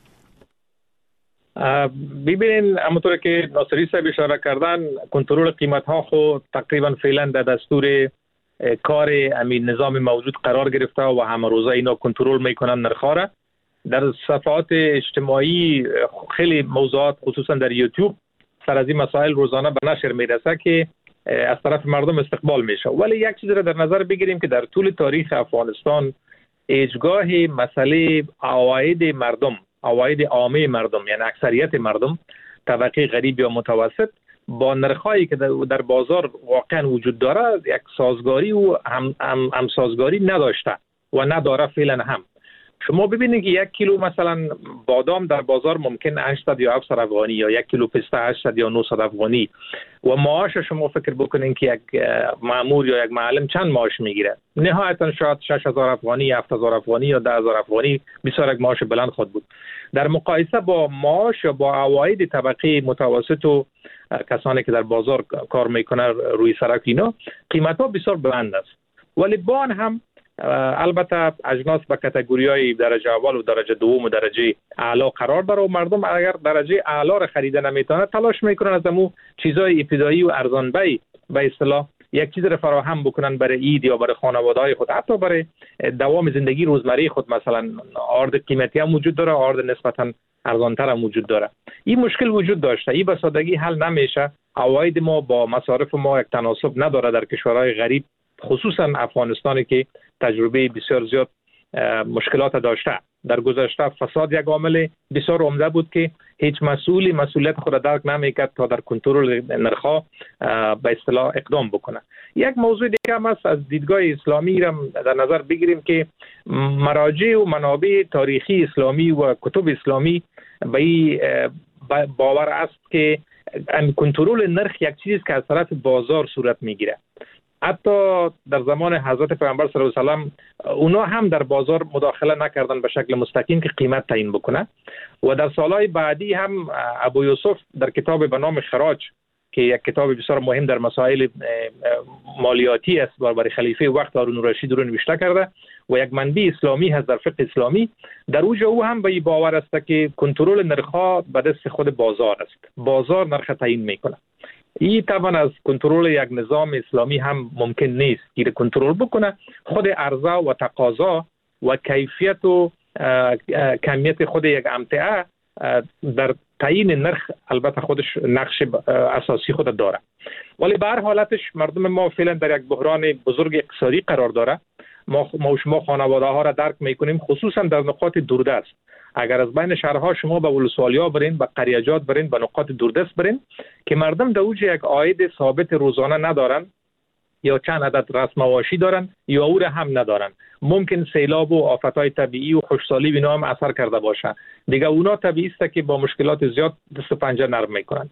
ببینین همونطور که ناصری صاحب اشاره کردن، کنترل قیمت ها خود تقریبا فعلا در دستور کار امین نظام موجود قرار گرفته و همه روزه اینا کنترل میکنن نرخ‌ها را. در صفحات اجتماعی خیلی موضوعات خصوصا در یوتیوب سر از این مسائل روزانه به نشر میرسه که از طرف مردم استقبال میشه. ولی یک چیز را در نظر بگیریم که در طول تاریخ افغانستان هیچگاه مسئله عواید مردم، عواید عامه مردم یعنی اکثریت مردم، طبقه غریب یا متوسط، با نرخایی که در بازار واقعا وجود داره یک سازگاری و همسازگاری نداشته و نداره فعلا هم. شما ببینید که یک کیلو مثلا بادام در بازار ممکن 800 یا 700 افغانی یا یک کیلو پسته 800 یا 900 افغانی و معاش شما فکر بکنین که یک مأمور یا یک معلم چند معاش میگیره؟ نهایتا شاید 6000 افغانی، 7000 افغانی یا 10000 افغانی بسیار یک معاش بلند خود بود. در مقایسه با معاش یا با عواید طبقه متوسط و کسانی که در بازار کار میکنه روی سرک اینا، قیمت ها بسیار بلند است. ولی با آن هم البته اجناس به کاتگوری‌های درجه اول و درجه دوم و درجه اعلی قرار داره و مردم اگر درجه اعلی را خریده نمیتونه تلاش میکنن از امو چیزای ابتدایی و ارزان به اصطلاح یک چیز را فراهم بکنن برای عید یا برای خانواده‌های خود، حتی برای دوام زندگی روزمره خود. مثلا آرد قیمتی هم وجود داره، آرد نسبتاً ارزان‌تر هم وجود داره. این مشکل وجود داشته، این به سادگی حل نمیشه. عواید ما با مصارف ما یک تناسب نداره در کشورهای غریب، خصوصا افغانستانی که تجربه بسیار زیاد مشکلات داشته. در گذشته فساد یک عامل بسیار عمده بود که هیچ مسئولی مسئولیت خود درک نمیکرد تا در کنترل نرخ‌ها به اصطلاح اقدام بکنه. یک موضوع دیگه هم است، از دیدگاه اسلامی را در نظر بگیریم که مراجع و منابع تاریخی اسلامی و کتب اسلامی به این باور است که کنترل نرخ یک چیزی است که از طرف بازار صورت میگیره. حتی در زمان حضرت پیامبر صلی الله علیه و آله اونا هم در بازار مداخله نکردن به شکل مستقیم که قیمت تعیین بکنه و در سالهای بعدی هم ابو یوسف در کتاب به نام خراج که یک کتاب بسیار مهم در مسائل مالیاتی است برای خلیفه وقت هارون الرشید رو نوشته کرده و یک منبع اسلامی هست در فقه اسلامی. در اوج او هم به این باور است که کنترل نرخ‌ها به دست خود بازار است، بازار نرخ تعیین میکنه. این طبعا از کنترل یک نظام اسلامی هم ممکن نیست که کنترل بکنه. خود عرضه و تقاضا و کیفیت و کمیت خود یک امتعه در تعیین نرخ البته خودش نقش اساسی خود داره. ولی به هر حالتش مردم ما فعلا در یک بحران بزرگ اقتصادی قرار داره. ما و شما خانواده ها را درک میکنیم، خصوصا در نقاط دوردست. اگر از بین شهرها شما به ولسوالیا برین، به قریجات برین، به نقاط دوردست برین که مردم در اوج یک عاید ثابت روزانه ندارن یا چند عدد رسم معاشی دارن یا او را هم ندارن. ممکن سیلاب و آفتهای طبیعی و خشکسالی اینا هم اثر کرده باشه. دیگه اونا طبیعی است که با مشکلات زیاد دست پنجه نرم میکنن.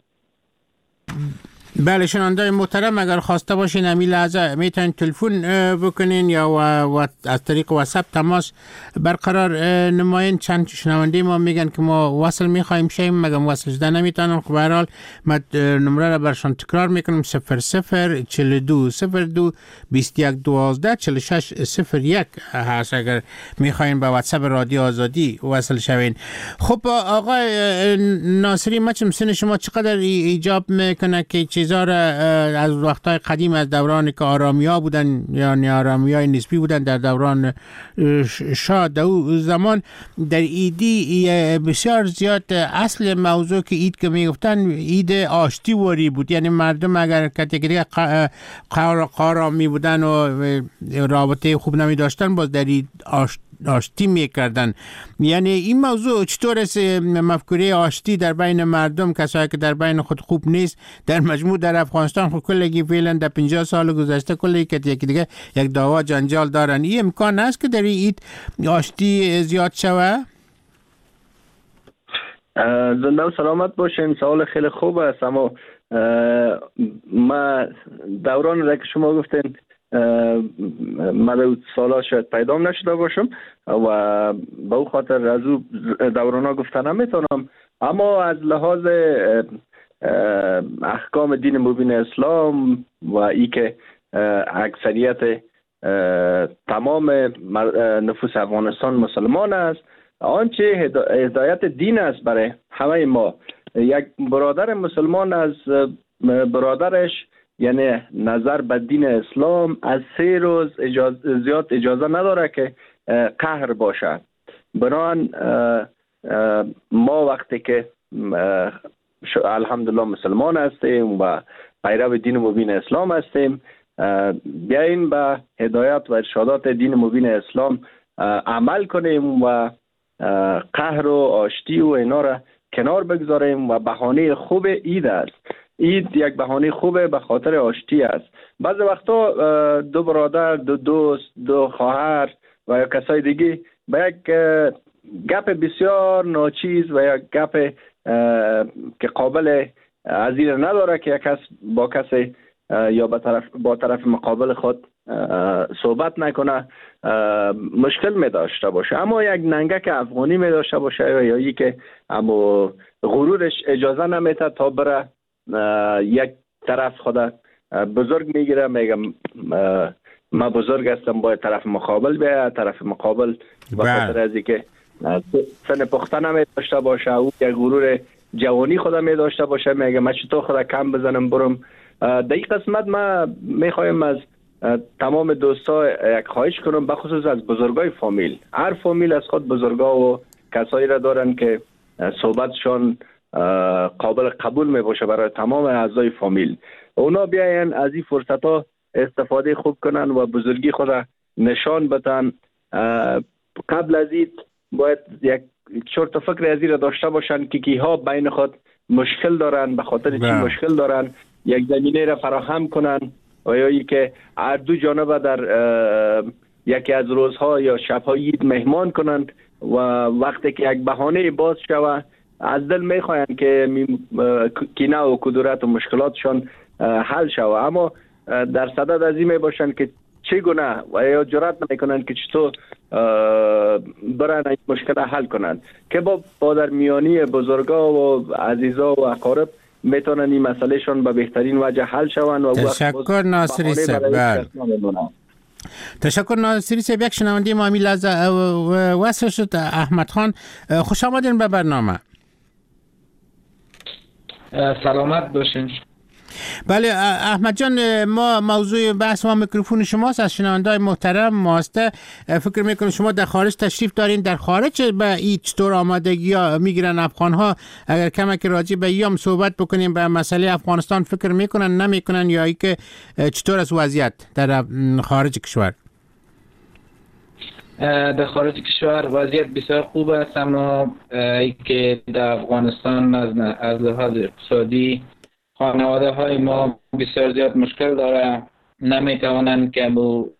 بله شنونده‌های محترم، اگر خواسته باشین همین لحظه میتونین تلفن بکنین یا از طریق واتساپ تماس برقرار نمایین. چند شنونده ما میگن که ما وصل میخوایم شیم مگه وصل شده نمیتونن. خب به هر حال من نمره را برشان تکرار میکنم: 00 42 02 21 12 46 01 هست اگر میخواین به واتساپ رادیو آزادی وصل شوین. خب آقای ناصری، ما سن شما چقدر ایجاب میکنه که چیزا انتظار از وقتهای قدیم، از دوران که آرامیا بودن یا آرامیای نسبی بودن در دوران شاه او زمان، در ایدی بسیار زیاد اصل موضوع که اید که میگفتن اید آشتی وری بود. یعنی مردم اگر کتیگری قارامی بودن و رابطه خوب نمی داشتن باز در اید آشتی میکردن. یعنی این موضوع چطور است مفکوره آشتی در بین مردم، کسایی که در بین خود خوب نیست در مجموع در افغانستان خود کلگی فعلا در 50 سال گذشته کلی که یکی دیگه یک دعوا جنجال دارن، این امکان است که در این آشتی زیاد شوه؟ زنده و سلامت باشین. سوال خیلی خوب است، اما ما دوران را که شما گفتین من سالا شاید پیدام نشده باشم و به او خاطر از او دورانا گفتن نمیتونم، اما از لحاظ احکام دین مبین اسلام و ای که اکثریت تمام نفوس افغانستان مسلمان است، آنچه هدایت دین است برای همه ما، یک برادر مسلمان از برادرش یعنی نظر به دین اسلام از 3 روز زیاد اجازه نداره که قهر باشه. بنابراین ما وقتی که الحمدلله مسلمان هستیم و پیرو دین مبین اسلام هستیم، بیاین به هدایت و ارشادات دین مبین اسلام عمل کنیم و قهر و آشتی و اینا را کنار بگذاریم و بهانه خوب عید است. عید یک بهانه خوبه به خاطر آشتی است. بعضی وقتا دو برادر، دو دوست، دو خواهر و یا کسای دیگه به یک گپ بسیار ناچیز و یک گپ که قابل عزیز نداره که یک کس با کسی یا با طرف مقابل خود صحبت نکنه مشکل می داشته باشه. اما یک ننگک افغانی می داشته باشه یا یکی که اما غرورش اجازه نمیده تا بره یک طرف خدا بزرگ میگیره، میگم ما بزرگ هستم باید طرف مقابل بیاید، طرف مقابل به خاطر از اینکه سن پخته نمی داشته باشه او یک غرور جوانی خدا می داشته باشه، میگه من چطور خدا کم بزنم برم. در این قسمت ما میخوایم از تمام دوستا یک خواهش کنم، بخصوص از بزرگای فامیل. هر فامیل از خود بزرگا و کسایی را دارن که صحبتشان قابل قبول می باشه برای تمام اعضای فامیل. اونا بیاین از این فرصت ها استفاده خوب کنن و بزرگی خود را نشان بدن. قبل از این باید یک چرت و فکر از این را داشته باشن که کیها بین خود مشکل دارن، به خاطر چی مشکل دارن، یک زمینه را فراهم کنن و یا ای که هر دو جانبه در یکی از روزها یا شب‌های عید مهمان کنند و وقتی که یک بهانه باز شود از دل میخواین که کینه و کدورت و مشکلاتشان حل شود، اما در صدد از این میباشن که چگونه و یا جرأت نمیکنن که چطور برن این مشکل حل کنند که با در میانی بزرگا و عزیزا و اقارب میتونن این مسئله شون به بهترین وجه حل شوند. و تشکر ناصری صاحب. تشکر ناصری صاحب. یک شنونده ما امیل از وصل شد. احمد خان، خوش آمدین به برنامه. سلامت باشین. بله احمد جان، ما موضوع بحث ما میکروفون شماست، از شنونده‌های محترم ماسته. فکر میکنم شما در خارج تشریف دارین، در خارج به این چطور آمادگی ها میگیرن افغان ها؟ اگر کمک راجع به ایام صحبت بکنیم به مسئله افغانستان، فکر میکنن نمیکنن یا ای که چطور است وضعیت در خارج کشور؟ در خارج کشور وضعیت بسیار خوب است، اما ای که در افغانستان از لحاظ اقتصادی خانواده های ما بسیار زیاد مشکل داره، نمیتوانند که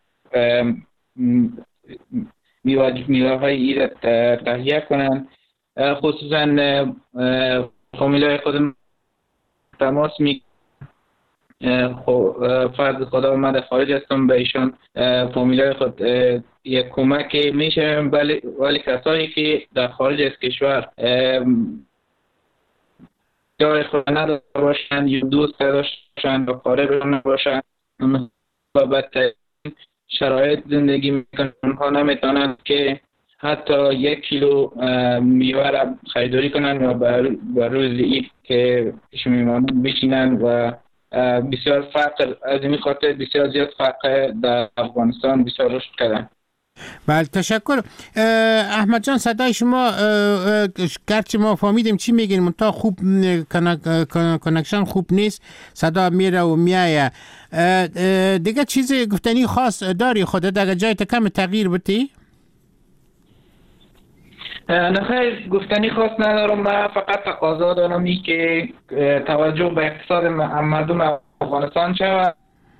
میوه های عید تهیه کنند. خصوصا فامیل های خود تماس می فرض خدا من در خارج هستم، به ایشان فامیل های خود یک کمک میشه، ولی کسایی که در خارج از کشور جای خود نداشته باشند یا دوست داشتند و قارب نباشند و بدترین شرایط زندگی میکنند، اونها نمیتونند که حتی 1 کیلو میوه را خریداری کنند و بر روز عید که پیش میمانند بشینند و بسیار فقر از این خاطر بسیار زیاد فقر در افغانستان بسیار رشد کرده. بله تشکر. احمد جان صدای شما گرچه ما فهمیدیم چی میگین منتها خوب کانکشن خوب نیست، صدا میره و میایه. دیگه چیزی گفتنی خاص داری خودت اگر جایت کم تغییر بدی؟ نه خیر گفتنی خاص ندارم. من فقط تقاضا دارم ای که توجه به اقتصاد مردم افغانستان شود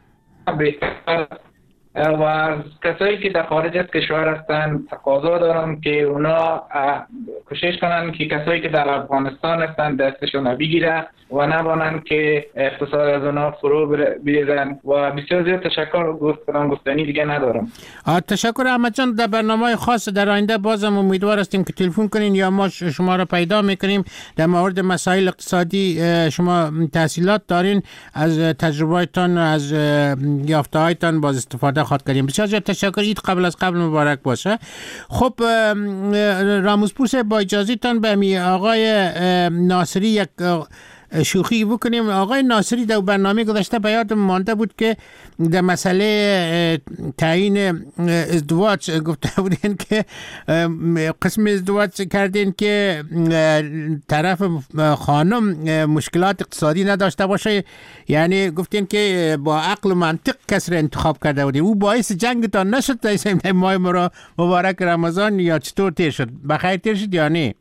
بهتر و از کسایی که در خارج از کشور هستند تقاضا دارم که اونا کوشش کنن که کسایی که در افغانستان هستند دستشون بگیره و نبانند که اقتصاد از اونا فرو بریزن و بسیار زیاد تشکر گفتنی دیگه ندارم. تشکر احمد جان. در برنامه خاص در آینده بازم امیدوار هستیم که تلفن کنین یا ما شما را پیدا میکنیم. در مورد مسائل اقتصادی شما تحصیلات دارین، از تجربه‌تان از یافته‌هایتان باز استفاده خواهد کردیم. بسیار زیاد تشکر. عید قبل از قبل مبارک باشه. خب راموزپور صاحب با اجازهتان به می آقای ناصری یک شوخی بکنیم. آقای ناصری در برنامه گذشته به یادم مانده بود که در مسئله تعیین ازدواج گفته بودین که قسم ازدواج کردین که طرف خانم مشکلات اقتصادی نداشته باشه، یعنی گفتین که با عقل و منطق کس را انتخاب کرده بودین. او باعث جنگتان نشد در ماه مبارک رمضان یا چطور تیر شد؟ بخیر تیر شد یا نه؟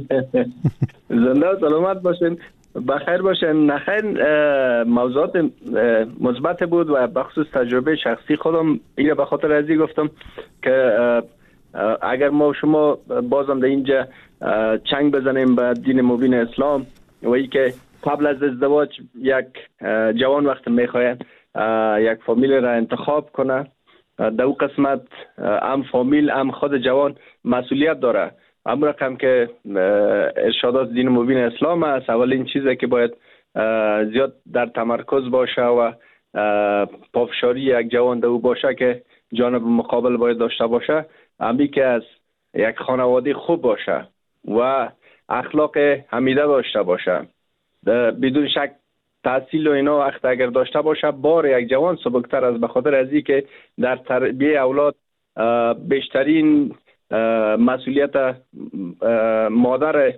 زنده و سلامت باشین، بخیر باشین. نخیر موضوعات مثبت بود و بخصوص تجربه شخصی خودم اینو به خاطر ازی گفتم که اگر ما شما بازم در اینجا چنگ بزنیم به دین مبین اسلام و ای که قبل از ازدواج یک جوان وقت میخواید یک فامیل را انتخاب کنه، در اون قسمت هم فامیل هم خود جوان مسئولیت داره. اما رقم که ارشادات دین مبین اسلام است، اولین چیزی که باید زیاد در تمرکز باشه و پافشاری یک جوان دو باشه که جانب مقابل باید داشته باشه، امی که از یک خانواده خوب باشه و اخلاق حمیده داشته باشه. بدون شک تحصیل و اینا وقت اگر داشته باشه بار یک جوان سبکتر از به خاطر ازی که در تربیه اولاد بیشترین مسئولیت مادر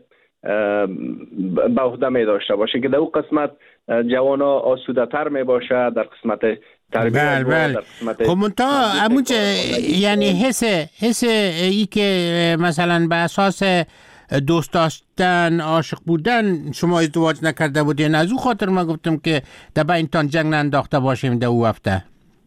به عهده می داشته باشه که در اون قسمت جوانا آسوده تر می باشه در قسمت تربیت. بله. خب منتها همونجا یعنی حس ای که مثلا به اساس دوست داشتن عاشق بودن شما ازدواج نکرده بودین، از اون خاطر من گفتم که در بینتان جنگ ننداخته باشیم در او هفته.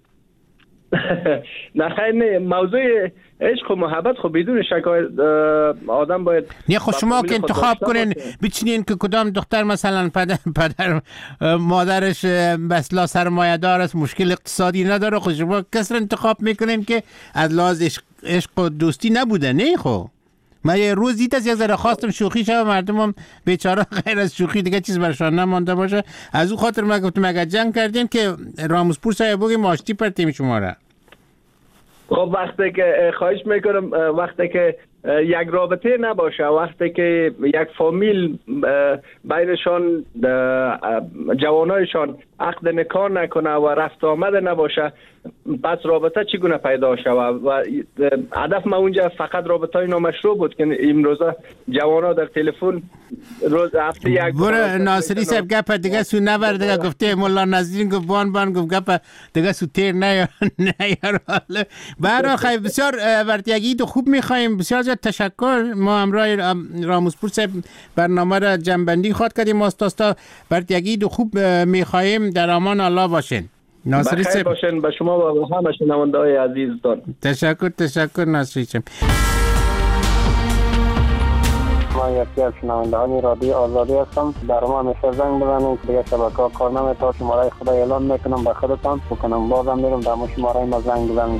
نه خیر نه، موضوع عشق و محبت خب بدون شک آدم باید نه خب شما که انتخاب کنین بچینین که کدام دختر مثلا پدر مادرش بسلا سرمایه‌دار است مشکل اقتصادی نداره، خب شما کس انتخاب میکنین که از لحاظ عشق و دوستی نبوده. نه خب من یه روز دیت از یک ذره خواستم شوخی شد، مردمم بیچاره غیر از شوخی دیگه چیز برشان نمانده باشه. از اون خاطر من گفتم اگر جنگ کردین که راموزپور صاحب بگیم آشتی پرتیم شما را. خب وقتی که خواهش میکنم وقتی که یک رابطه نباشه، وقتی که یک فامیل بینشان جوانایشان عقد نکاح نکنه و رفت آمده نباشه، پس رابطه چگونه پیدا شود؟ و هدف ما اونجا فقط رابطه های نامشروع بود که امروزه جوانا در تلفن روز هفته یک بار ناصری صاحب گپ دیگه سو نبر دیگه گفته مولا نظرین گفت بان گفت گپ دیگه سو تیر نه برای خیلی بسیار ورتیگی دو خوب میخوایم. بسیار زیاد تشکر. ما امروز راموزپور صاحب برنامه را جنبندی خواهد کردیم. ماستاستا ورتیگی دو خوب میخوایم. در امان الله باشین. ناصری صاحب باشین. به شما و همه شنونده‌های عزیزتان تشکر ناصری صاحب. من یکی از شنونده‌های رادیو آزادی هستم. در ما همیشه زنگ بزنید که دیگه شبکه‌ها کار نمی‌کنه. شماره خدا اعلام میکنم به خودتان بکنم بازم میرم در شماره ما زنگ بزنید.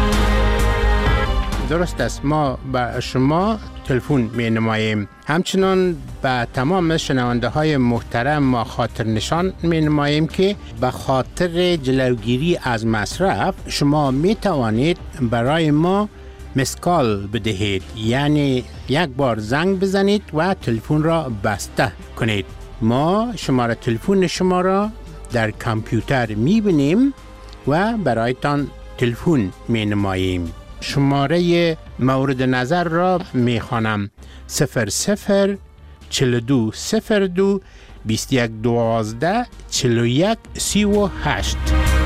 درست است. ما به شما تلفن می نماییم. همچنان به تمام شنونده های محترم ما خاطر نشان می نماییم که به خاطر جلوگیری از مصرف شما می توانید برای ما مسکال بدهید، یعنی یک بار زنگ بزنید و تلفن را بسته کنید. ما شماره تلفن شما را در کامپیوتر میبینیم و برایتان تلفن مینماییم. شماره مورد نظر را میخوانم: 00 42 02 21 12 41 38.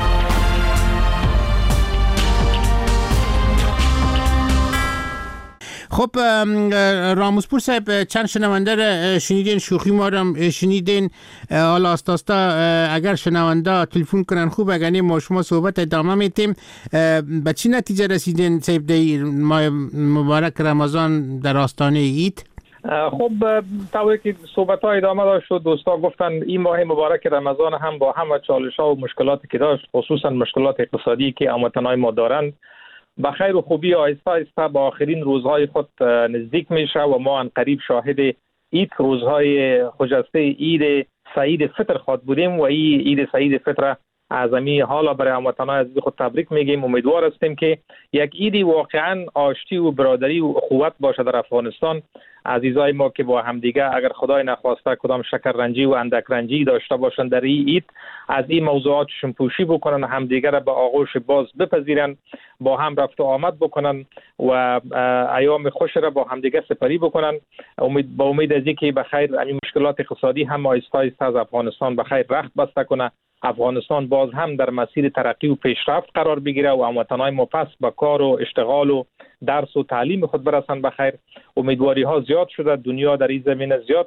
خب راموزپور صاحب، چند شنونده را شنیدین، شوخی ما را شنیدین. حالا آستاستا اگر شنونده تلفن کنن خوب، اگر نه ما شما صحبت ادامه میتیم. به چی نتیجه رسیدین صاحب در ماه مبارک رمضان در آستانه عید؟ خب طوری که صحبت ها ادامه داشت شد، دوستا گفتن این ماه مبارک رمضان هم با همه چالش ها و مشکلاتی که داشت، خصوصا مشکلات اقتصادی که هموطنان ما دارند، با خیر و خوبی آهسته آهسته با آخرین روزهای خود نزدیک میشه و ما عنقریب شاهد عید، روزهای خجسته عید سعید فطر خود بودیم و این عید سعید فطر اعظمی حالا برای هموطنان عزیز خود تبریک میگیم. امیدوار هستیم که یک عید واقعا آشتی و برادری و اخوت باشه در افغانستان. عزیزای ما که با همدیگه اگر خدای نخواسته کدام شکر رنجی و اندک رنجی داشته باشن در این عید، از این موضوعاتشون پوشی بکنن، همدیگه را به آغوش باز بپذیرن، با هم رفت و آمد بکنن و ایام خوش را با همدیگه سپری بکنن. با امید از اینکه به خیر این مشکلات اقتصادی هم آهسته آهسته از افغانستان به خیر رخت بسته کنه، افغانستان باز هم در مسیر ترقی و پیشرفت قرار بگیره و هموطنان ما پس به کار و اشتغال و درس و تعلیم خود برسن به خیر. امیدواری ها زیاد شده، دنیا در این زمینه زیاد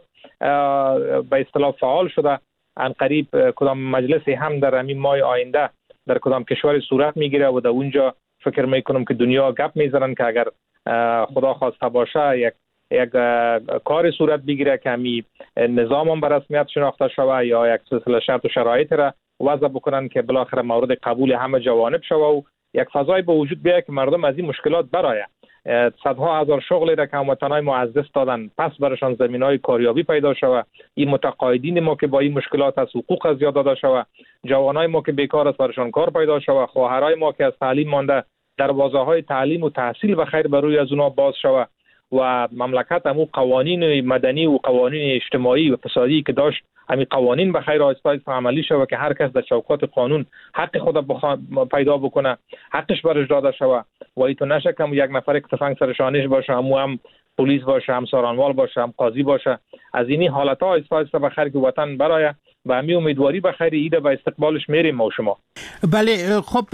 به اصطلاح فعال شده. عنقریب کدام مجلسی هم در همین ماه آینده در کدام کشور صورت میگیره و در اونجا فکر میکنم که دنیا گپ میزنن که اگر خدا خواسته باشه یک کار صورت بگیره که همی نظام هم به رسمیت شناخته شوه یا یک سلسله شرط و شرایط را وضع بکنن که بالاخره مورد قبول همه جوانب شوه و یک فضای به وجود بیاید که مردم از این مشکلات برآید. صدها هزار شغلی را که هموطنان ما از دست دادن پس برشان زمینهای کاریابی پیدا شود. این متقاعدین ما که با این مشکلات از حقوق از یاد داده شود، جوانای ما که بیکار است برشان کار پیدا شود، خواهرای ما که از تعلیم مانده دروازه‌های تعلیم و تحصیل به خیر بر روی از اونها باز شود و مملکت همون قوانین مدنی و قوانین اجتماعی و اقتصادی که داشت همین قوانین به خیر آهسته آهسته عملی شود که هر کس در چوکات قانون حق خود پیدا بکنه، حقش برش داده شود و ایتو نشه که یک نفر که تفنگ سر شانش باشه، هم پلیس باشه، هم سارانوال باشه، هم قاضی باشه. از این حالت‌ها آهسته آهسته به خیر که وطن برآید و همین امیدواری به خیر عید و استقبالش میریم ما شما. بله. خب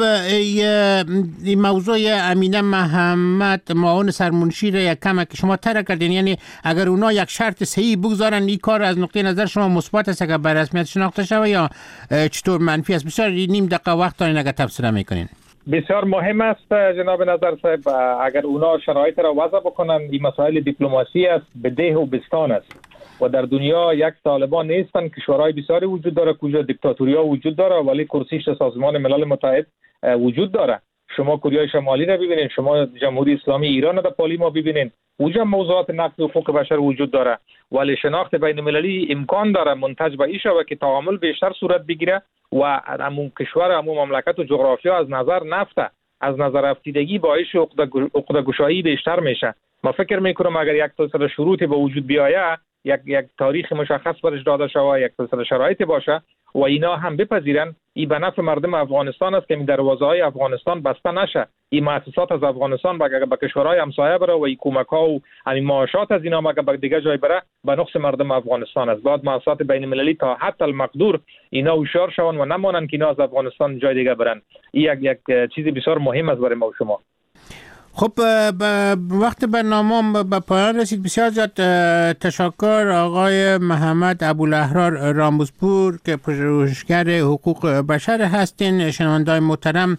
این موضوع امینه محمد معاون سرمنشی را یک کم که شما طرح کردین، یعنی اگر اونا یک شرط صحیح بگذارن این کار از نقطه نظر شما مثبت است که به رسمیت شناخته شود یا چطور منفی است؟ بسیار نیم دقیقه وقت دارین اگر تفسیر میکنین. بسیار مهم است جناب نظر صاحب، اگر اونا شرایط را وضع بکنن. این مسائل دیپلماسی است، به ده و بستان است و در دنیا یک طالبان نیستن، کشورهای بسیاری وجود داره کجا دیکتاتوریا وجود داره ولی کرسیش سازمان ملل متحد وجود داره. شما کره شمالی را ببینید، شما جمهوری اسلامی ایران را در پالی ما ببینید، اونجا موضوعات نقض حقوق بشر وجود داره ولی شناخت بین المللی امکان داره منتج به این شود که تعامل بیشتر صورت بگیره و همون کشور همون مملکت و جغرافیا از نظر نفته، از نظر افتیدگی باعث عقده گشایی بیشتر میشه. ما فکر میکنم اگر یک سلسله شروط به وجود بیاید، یک تاریخ مشخص برش داده شود، یک سلسله شرایطی باشه و اینا هم بپذیرن، این به نفع مردم افغانستان است که این دروازه‌های افغانستان بسته نشه، این مؤسسات از افغانستان به کشورهای همسایه بره و این کمک‌ها و همین معاشات از اینا به دیگه جای بره به نقص مردم افغانستان است. بعد مؤسسات بین‌المللی تا حتی المقدور اینا هوشیار شون و نمانن که اینا از افغانستان جای دیگه برن. این یک چیزی بسیار مهم است برای ما شما. خب وقت برنامه به پایان رسید. بسیار زیاد تشکر آقای محمد ابوالاحرار راموزپور که پژوهشگر حقوق بشر هستین. شنوندگان محترم،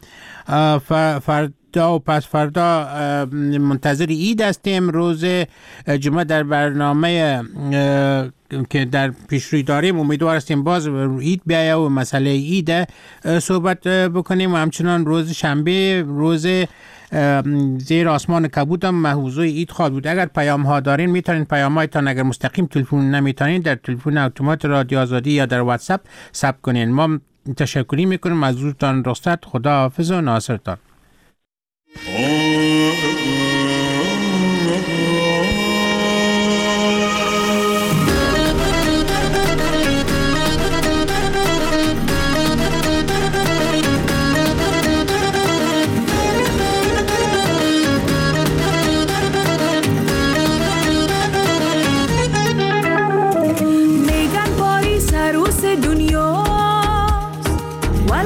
فردا و پس فردا منتظر عید هستیم. روز جمعه در برنامه که در پیشروی داریم امیدوار هستیم باز عید بیاید و مسئله عید صحبت بکنیم و همچنان روز شنبه روز زیر آسمان کبود هم موضوع عید خواهد بود. اگر پیام ها دارین میتونین پیام هایتان اگر مستقیم تلفن نمیتونین در تلفن اتومات رادیو آزادی یا در واتساپ ثبت کنین. ما تشکری میکنیم از حضورتان. رستت خدا حافظ و ناصرتان.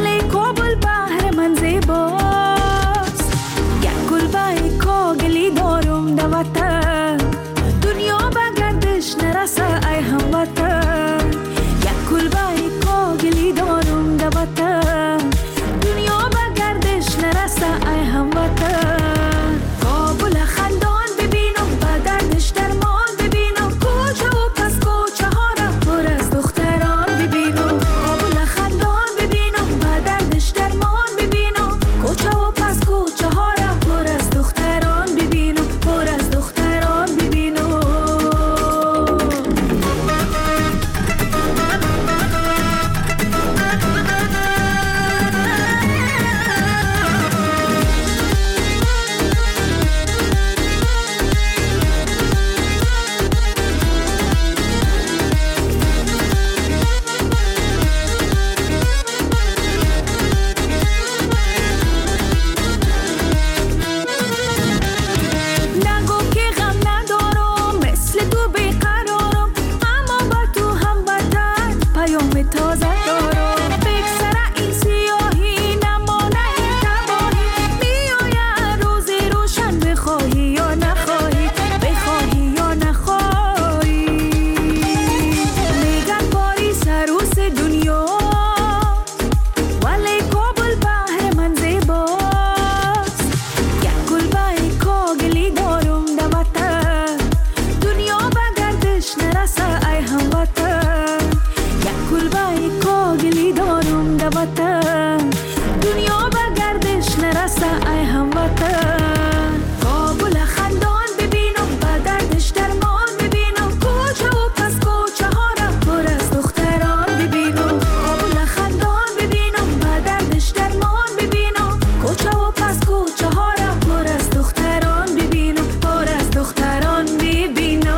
ولی کابل بحر من زیباست. یک کلبه کاغلی دارم در وطن، دنیا به گردش نرسه ای هموطن. یک کلبه کاغلی دارم در وطن، دنیا به گردش نرسه ای هموطن. کابل خندان ببینم به دردش درمان ببینم، کوچه و پس کوچه ها را پر از دختران ببینم. کابل خندان ببینم به دردش درمان ببینم، کوچه و پس کوچه ها را پر از دختران ببینم، پر از دختران ببینم. نگو که غم ندارم مثل تو بیقرارم، اما با تو هم بدتر پیام تازه دارم. بگذره این سیاهی نمانه این تباهی، میآید روزی روشن بخواهی یا نخواهی، بخواهی یا نخواهی. میگن پاریس عروس دنیا ولی کابل بحر من زیباست. یک کلبه کاغلی دارم در وطن، دنیا به گردش نرسه ای هموطن. یک کلبه کاغلی دارم در وطن، دنیا به گردش نرسه ای هموطن. کابل خندان ببینم به دردش درمان ببینم، کوچه و پس کوچه ها را پر از دختران ببینم. کابل خندان ببینم به دردش درمان ببینم، کوچه و پس کوچه ها را پر از دختران ببینم، پر از دختران ببینم.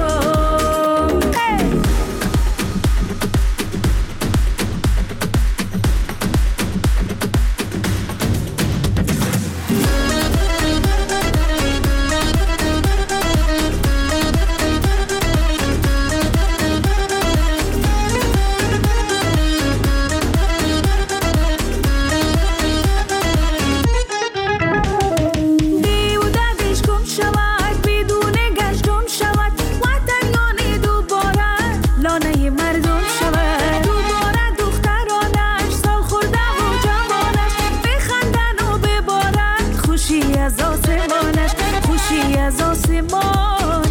دی و دردش گم شود بدون گشتم شود، وطن یعنی دوباره لانه مردم شود. دوباره دخترانش سال خورده و جوانش بخندن و ببارن خوشی از آسمانش، خوشی از آسمانش.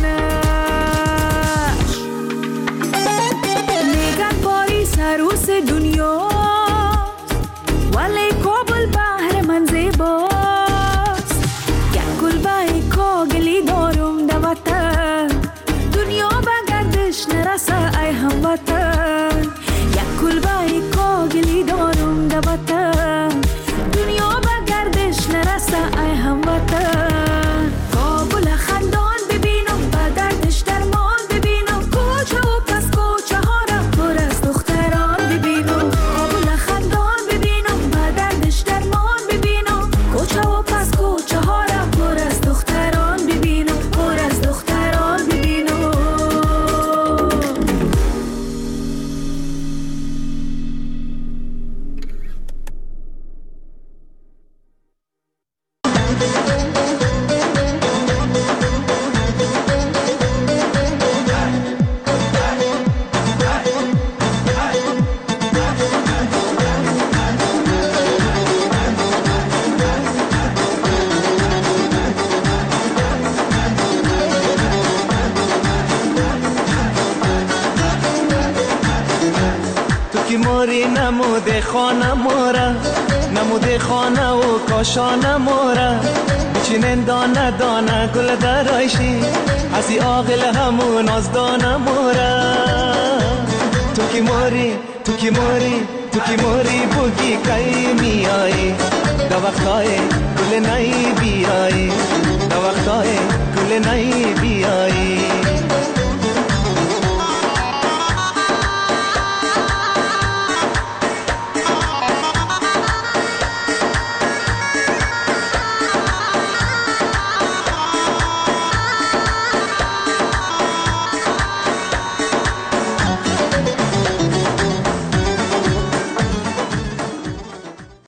میگن پاریس عروس دنیا ولی کابل بحر من زیباست. یک کلبه کاغلی دارم در وطن، دنیا به گردش نرسه ای هموطن. یک کلبه کاغلی دارم در وطن، دنیا به گردش نرسه ای هموطن. کابل خندان ببینم به دردش درمان ببینم، کوچه و پس کوچه ها را پر از دختران ببینم. کابل خندان ببینم به دردش درمان ببینم، کوچه و پس کوچه ها را پر از دختران ببینم، پر از دختران ببینم. نموده خانه مورا، نموده خانه و کاشانه مورا. چنین دانه دانه گل درایشی، هسی آقل همون از دانه مورا. تو کی موری، تو کی موری، تو کی موری بگی کئی میایی. دا وقتای گل نئی بیایی، دا وقتای گل نئی بیایی.